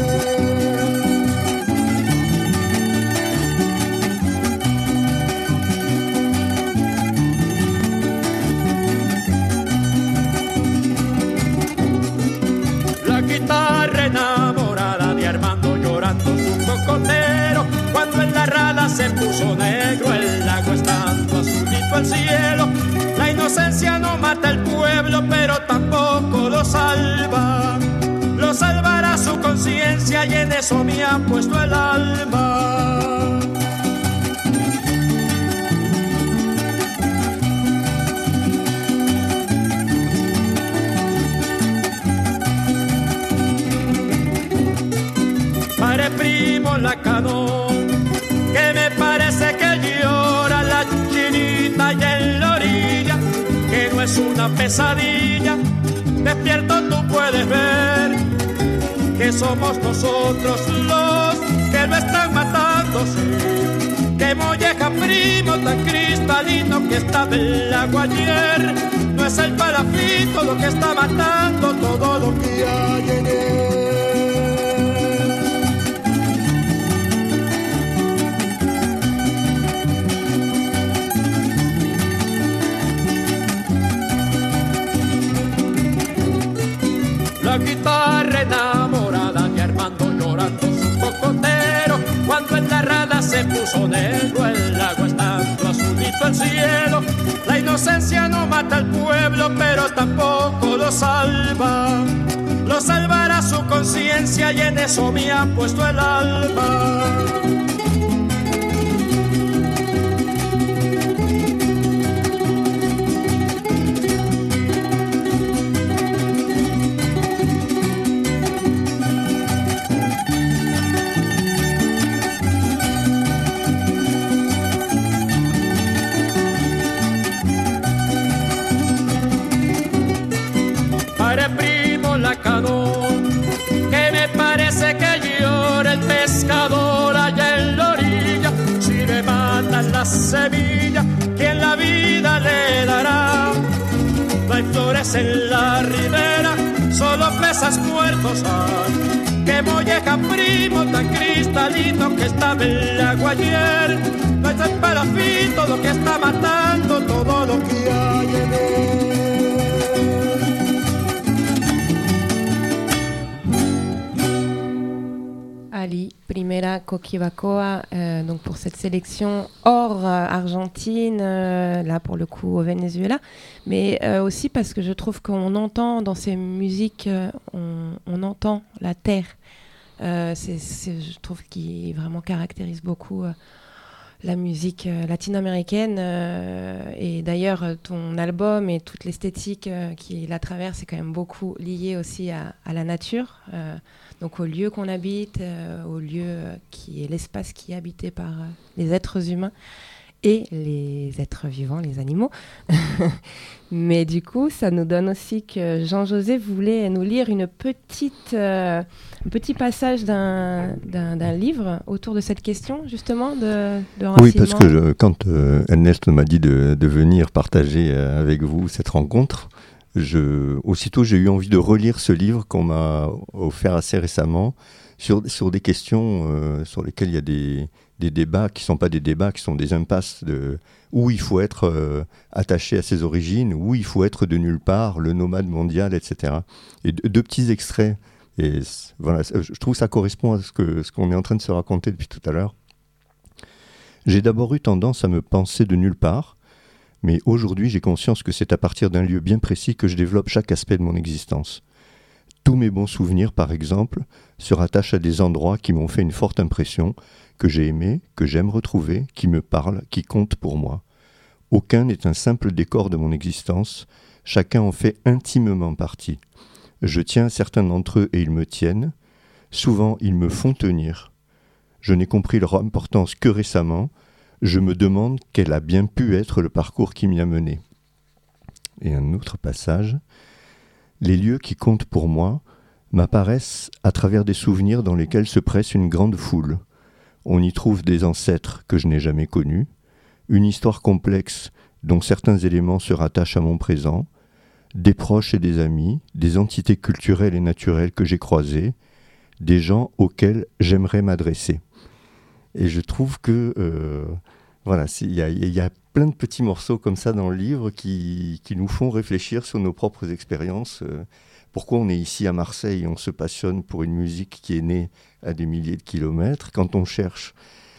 Guitarra enamorada de Armando llorando su cocotero, cuando en la rada se puso negro el lago estando azulito el cielo. La inocencia no mata el pueblo, pero tampoco salva, lo salvará su conciencia y en eso me ha puesto el alma. Pare primo Lacanón, que me parece que llora la chinita allá en la orilla, que no es una pesadilla, despierto tú puedes ver, que somos nosotros los que lo están matando, sí. Que molleja primo tan cristalino que estaba en el agua ayer, no es el palafito lo que está matando todo lo que hay en él. La guitarra enamorada de Armando llorando su cocotero, cuando en la rada se puso negro el agua estando azulito el cielo. La inocencia no mata al pueblo, pero tampoco lo salva. Lo salvará su conciencia y en eso me ha puesto el alma. Que me parece que llora el pescador allá en la orilla, si le matan la semilla, ¿quién la vida le dará? No hay flores en la ribera, solo pesas muertos hay. Que molleja primo tan cristalino que estaba en el agua ayer, no es el palafito lo que está matando todo lo que hay en él. Ali, Primera Coquivacoa, donc pour cette sélection hors Argentine, là pour le coup au Venezuela, mais aussi parce que je trouve qu'on entend dans ces musiques, on entend la terre. Je trouve qu'il vraiment caractérise beaucoup la musique latino-américaine, et d'ailleurs ton album et toute l'esthétique qui la traverse est quand même beaucoup liée aussi à la nature, donc au lieu qu'on habite, au lieu qui est l'espace qui est habité par les êtres humains et les êtres vivants, les animaux. Mais du coup, ça nous donne aussi que Jean-José voulait nous lire un petit passage d'un livre autour de cette question, justement, de renseignement. Oui, parce que quand Ernest m'a dit de venir partager avec vous cette rencontre, aussitôt j'ai eu envie de relire ce livre qu'on m'a offert assez récemment sur des questions sur lesquelles il y a des débats qui ne sont pas des débats, qui sont des impasses où il faut être attaché à ses origines, où il faut être de nulle part, le nomade mondial, etc. Et deux petits extraits. Et voilà, je trouve que ça correspond à ce qu'on est en train de se raconter depuis tout à l'heure. J'ai d'abord eu tendance à me penser de nulle part, mais aujourd'hui j'ai conscience que c'est à partir d'un lieu bien précis que je développe chaque aspect de mon existence. Tous mes bons souvenirs, par exemple, se rattachent à des endroits qui m'ont fait une forte impression, que j'ai aimé, que j'aime retrouver, qui me parlent, qui comptent pour moi. Aucun n'est un simple décor de mon existence, chacun en fait intimement partie. Je tiens à certains d'entre eux et ils me tiennent. Souvent, ils me font tenir. Je n'ai compris leur importance que récemment. Je me demande quel a bien pu être le parcours qui m'y a mené. Et un autre passage. Les lieux qui comptent pour moi m'apparaissent à travers des souvenirs dans lesquels se presse une grande foule. On y trouve des ancêtres que je n'ai jamais connus, une histoire complexe dont certains éléments se rattachent à mon présent, des proches et des amis, des entités culturelles et naturelles que j'ai croisées, des gens auxquels j'aimerais m'adresser. Et je trouve que voilà, il y a plein de petits morceaux comme ça dans le livre qui nous font réfléchir sur nos propres expériences. Pourquoi on est ici à Marseille, on se passionne pour une musique qui est née à des milliers de kilomètres. Quand on cherche,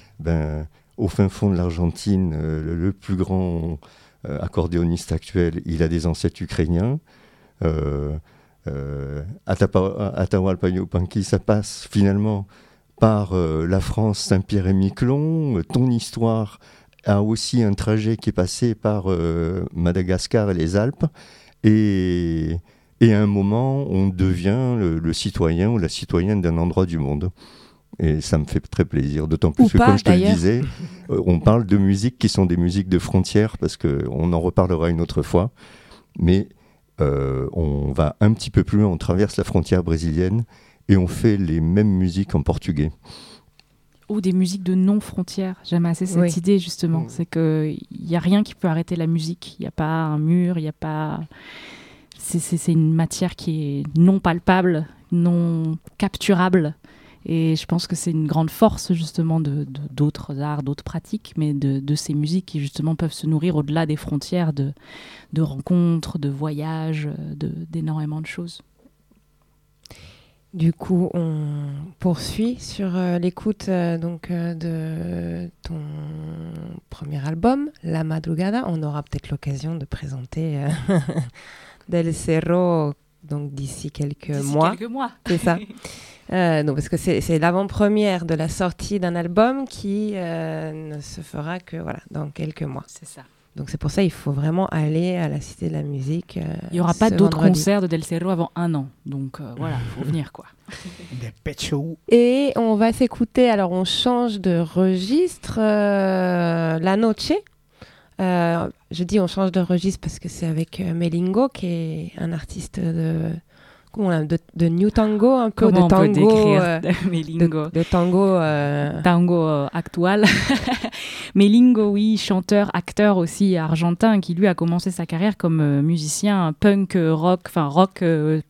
au fin fond de l'Argentine, le plus grand accordéoniste actuel, il a des ancêtres ukrainiens. Atahualpa Yupanqui, ça passe finalement par la France, Saint-Pierre-et-Miquelon. Ton histoire a aussi un trajet qui est passé par Madagascar et les Alpes. Et à un moment, on devient le citoyen ou la citoyenne d'un endroit du monde. Et ça me fait très plaisir, d'autant plus que, comme je te le disais, on parle de musiques qui sont des musiques de frontières, parce qu'on en reparlera une autre fois. Mais on va un petit peu plus loin, on traverse la frontière brésilienne et on fait les mêmes musiques en portugais. Ou des musiques de non-frontières. J'aime assez cette idée, justement. C'est qu'il n'y a rien qui peut arrêter la musique. Il n'y a pas un mur, il n'y a pas... C'est une matière qui est non palpable, non capturable. Et je pense que c'est une grande force, justement, d'autres arts, d'autres pratiques, mais de ces musiques qui, justement, peuvent se nourrir au-delà des frontières de rencontres, de voyages, d'énormément de choses. Du coup, on poursuit sur l'écoute de ton premier album, La Madrugada. On aura peut-être l'occasion de présenter Del Cerro d'ici quelques mois. C'est ça. Parce que c'est l'avant-première de la sortie d'un album qui ne se fera que dans quelques mois. C'est ça. Donc c'est pour ça qu'il faut vraiment aller à la Cité de la Musique. Il n'y aura pas d'autres concerts de Del Cerro avant 1 an. Donc voilà, il faut venir quoi. Et on va s'écouter, alors on change de registre, La Noche. Je dis on change de registre parce que c'est avec Melingo, qui est un artiste de New Tango, un peu. Comment de tango, on peut décrire Melingo de tango tango actual. Melingo, oui, chanteur, acteur aussi argentin, qui lui a commencé sa carrière comme musicien punk rock, enfin rock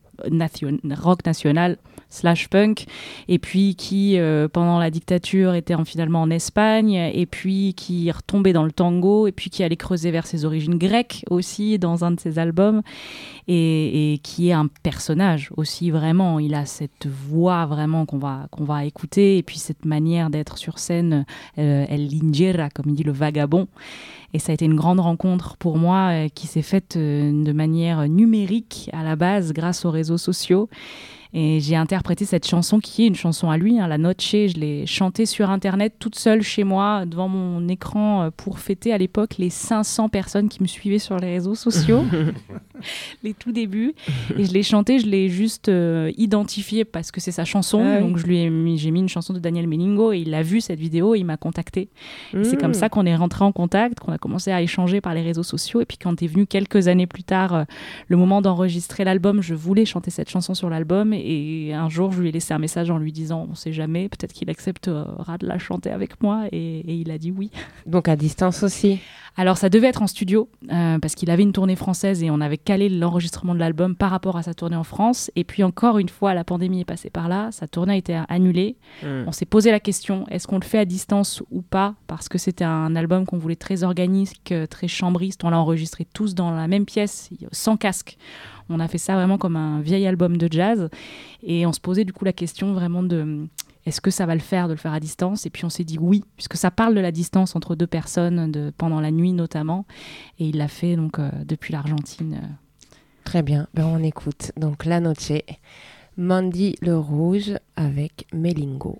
national / punk, et puis qui pendant la dictature était finalement en Espagne, et puis qui est retombé dans le tango, et puis qui allait creuser vers ses origines grecques aussi dans un de ses albums, et qui est un personnage aussi vraiment. Il a cette voix vraiment qu'on va écouter, et puis cette manière d'être sur scène, El Linjera, comme il dit, le vagabond. Et ça a été une grande rencontre pour moi qui s'est faite de manière numérique à la base grâce aux réseaux sociaux. Et j'ai interprété cette chanson qui est une chanson à lui, La Noche. Je l'ai chantée sur Internet toute seule chez moi devant mon écran pour fêter à l'époque les 500 personnes qui me suivaient sur les réseaux sociaux, les tout débuts. Et je l'ai chantée, je l'ai juste identifiée parce que c'est sa chanson. Donc j'ai mis une chanson de Daniel Melingo et il a vu cette vidéo et il m'a contactée. C'est comme ça qu'on est rentré en contact, qu'on a commencé à échanger par les réseaux sociaux. Et puis quand est venu quelques années plus tard le moment d'enregistrer l'album, je voulais chanter cette chanson sur l'album. Et un jour, je lui ai laissé un message en lui disant, on ne sait jamais, peut-être qu'il acceptera de la chanter avec moi. Et il a dit oui. Donc à distance aussi? Alors ça devait être en studio, parce qu'il avait une tournée française et on avait calé l'enregistrement de l'album par rapport à sa tournée en France. Et puis encore une fois, la pandémie est passée par là, sa tournée a été annulée. On s'est posé la question, est-ce qu'on le fait à distance ou pas? Parce que c'était un album qu'on voulait très organique, très chambriste. On l'a enregistré tous dans la même pièce, sans casque. On a fait ça vraiment comme un vieil album de jazz. Et on se posait du coup la question vraiment de... Est-ce que ça va le faire de le faire à distance? Et puis on s'est dit oui, puisque ça parle de la distance entre deux personnes, pendant la nuit notamment. Et il l'a fait donc depuis l'Argentine. Très bien, on écoute donc La Noche, Mandy le Rouge avec Melingo.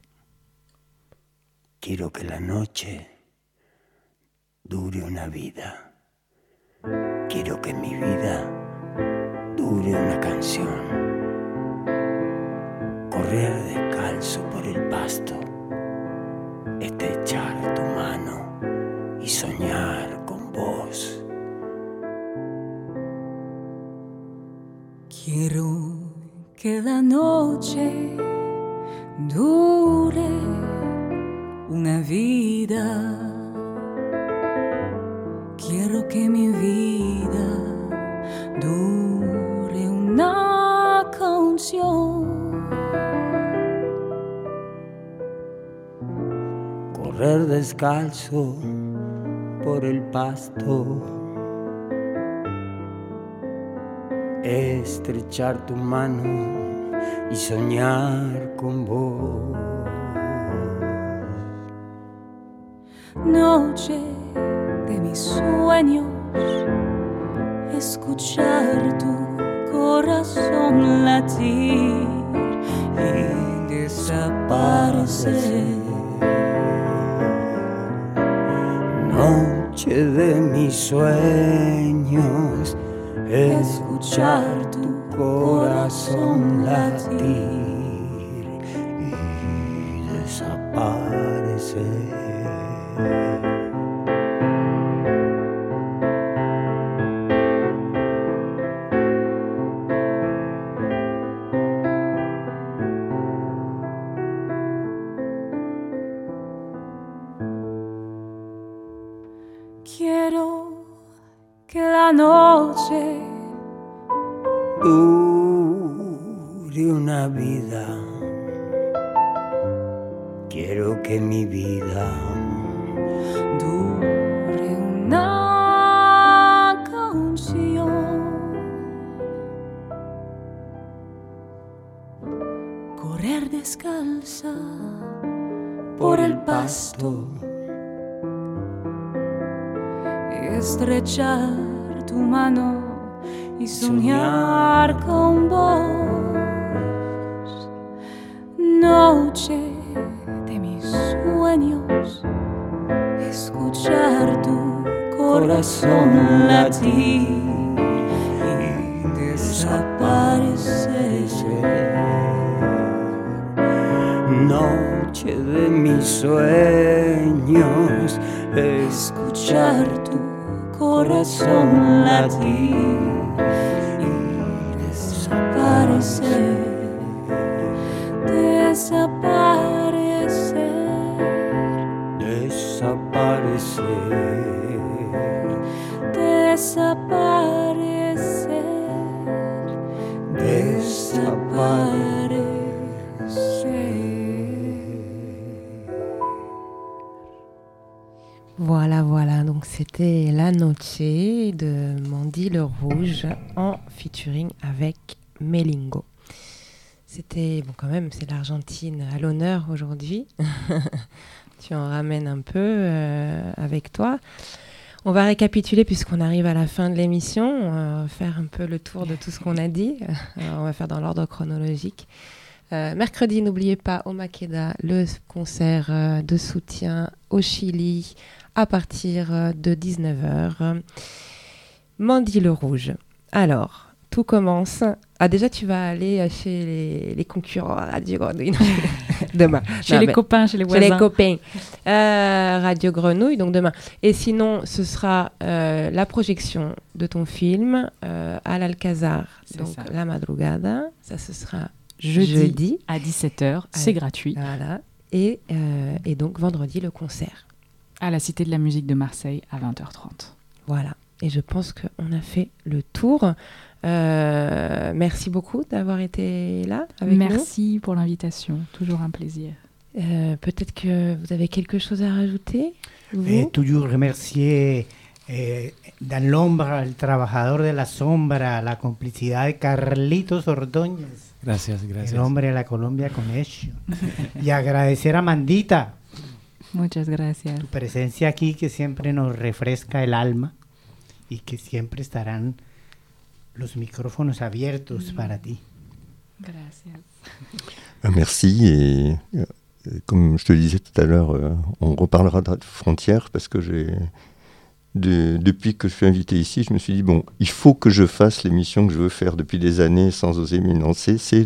Quiero que la noche dure una vida. Quiero que mi vida dure una canción. Correr descalzo por el pasto, estrechar tu mano y soñar con vos. Quiero que la noche dure una vida. Quiero que mi vida dure una canción. Correr descalzo por el pasto, estrechar tu mano y soñar con vos. Noche de mis sueños, escuchar tu corazón latir y desaparecer. Noche de mis sueños, escuchar tu corazón latir y desaparecer. Quiero que la noche dure una vida. Quiero que mi vida dure una canción. Correr descalza por el pasto, estrechar tu mano y soñar con vos. Noche de mis sueños, escuchar tu corazón latir y desaparecer. Noche de mis sueños, escuchar tu corazón latir y desaparecer, desaparecer, desaparecer, desaparecer, desaparecer. Voilà, donc c'était La Noche de Mandy Le Rouge en featuring avec Melingo. C'était, bon quand même, c'est l'Argentine à l'honneur aujourd'hui. Tu en ramènes un peu avec toi. On va récapituler puisqu'on arrive à la fin de l'émission. On va faire un peu le tour de tout ce qu'on a dit. Alors, on va faire dans l'ordre chronologique. Mercredi, n'oubliez pas, au Makeda, le concert de soutien au Chili à partir de 19h. Mandy Le Rouge. Alors, tout commence. Ah, déjà, tu vas aller chez les concurrents à Radio Grenouille demain. Chez les copains, chez les voisins. Chez les copains. Radio Grenouille, donc demain. Et sinon, ce sera la projection de ton film à l'Alcazar. Donc, ça. La Madrugada. Ça, ce sera jeudi à 17h. C'est gratuit. Voilà. Et donc, vendredi, le concert. À la Cité de la Musique de Marseille à 20h30. Voilà. Et je pense qu'on a fait le tour. Merci beaucoup d'avoir été là avec nous. Merci pour l'invitation. Toujours un plaisir. Peut-être que vous avez quelque chose à rajouter, toujours remercier dans l'ombre el trabajador de la sombra, la complicidad de Carlitos Ordóñez. Gracias. El hombre de la Colombia Connection. Y agradecer a Mandita. Muchas gracias. Tu presencia aquí que siempre nos refresca el alma y que siempre estarán los micrófonos abiertos para ti. Gracias. Merci et comme je te le disais tout à l'heure, on reparlera de frontières parce que depuis que je suis invité ici, je me suis dit bon, il faut que je fasse l'émission que je veux faire depuis des années sans oser m'y lancer, c'est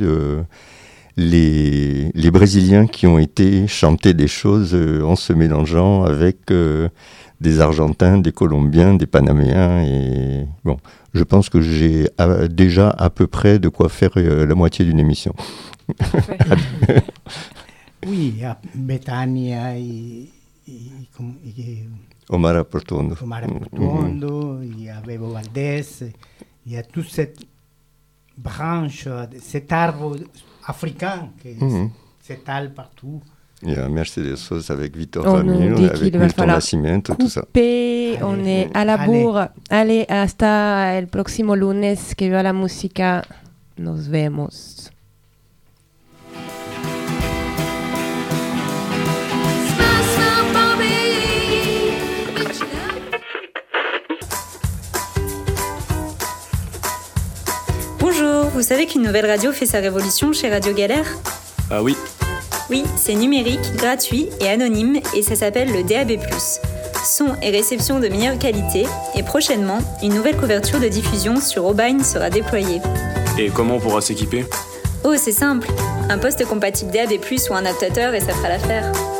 les Brésiliens qui ont été chanter des choses en se mélangeant avec des Argentins, des Colombiens, des Panaméens. Et bon, je pense que j'ai déjà à peu près de quoi faire la moitié d'une émission. Oui, il y a Betania et Omar Portuondo. Il y a Bebo Valdés, il y a toute cette branche, cet arbre africain qui s'étale partout. Il y a Mercedes Sosa avec Vitor Ramil, avec Milton Nascimento, tout ça. On est à la bourre. Allez, hasta el próximo lunes. Que viva la música. Nos vemos. Bonjour, vous savez qu'une nouvelle radio fait sa révolution chez Radio Galère ? Ah oui. Oui, c'est numérique, gratuit et anonyme et ça s'appelle le DAB+. Son et réception de meilleure qualité et prochainement, une nouvelle couverture de diffusion sur Aubagne sera déployée. Et comment on pourra s'équiper ? Oh, c'est simple. Un poste compatible DAB+, ou un adaptateur et ça fera l'affaire.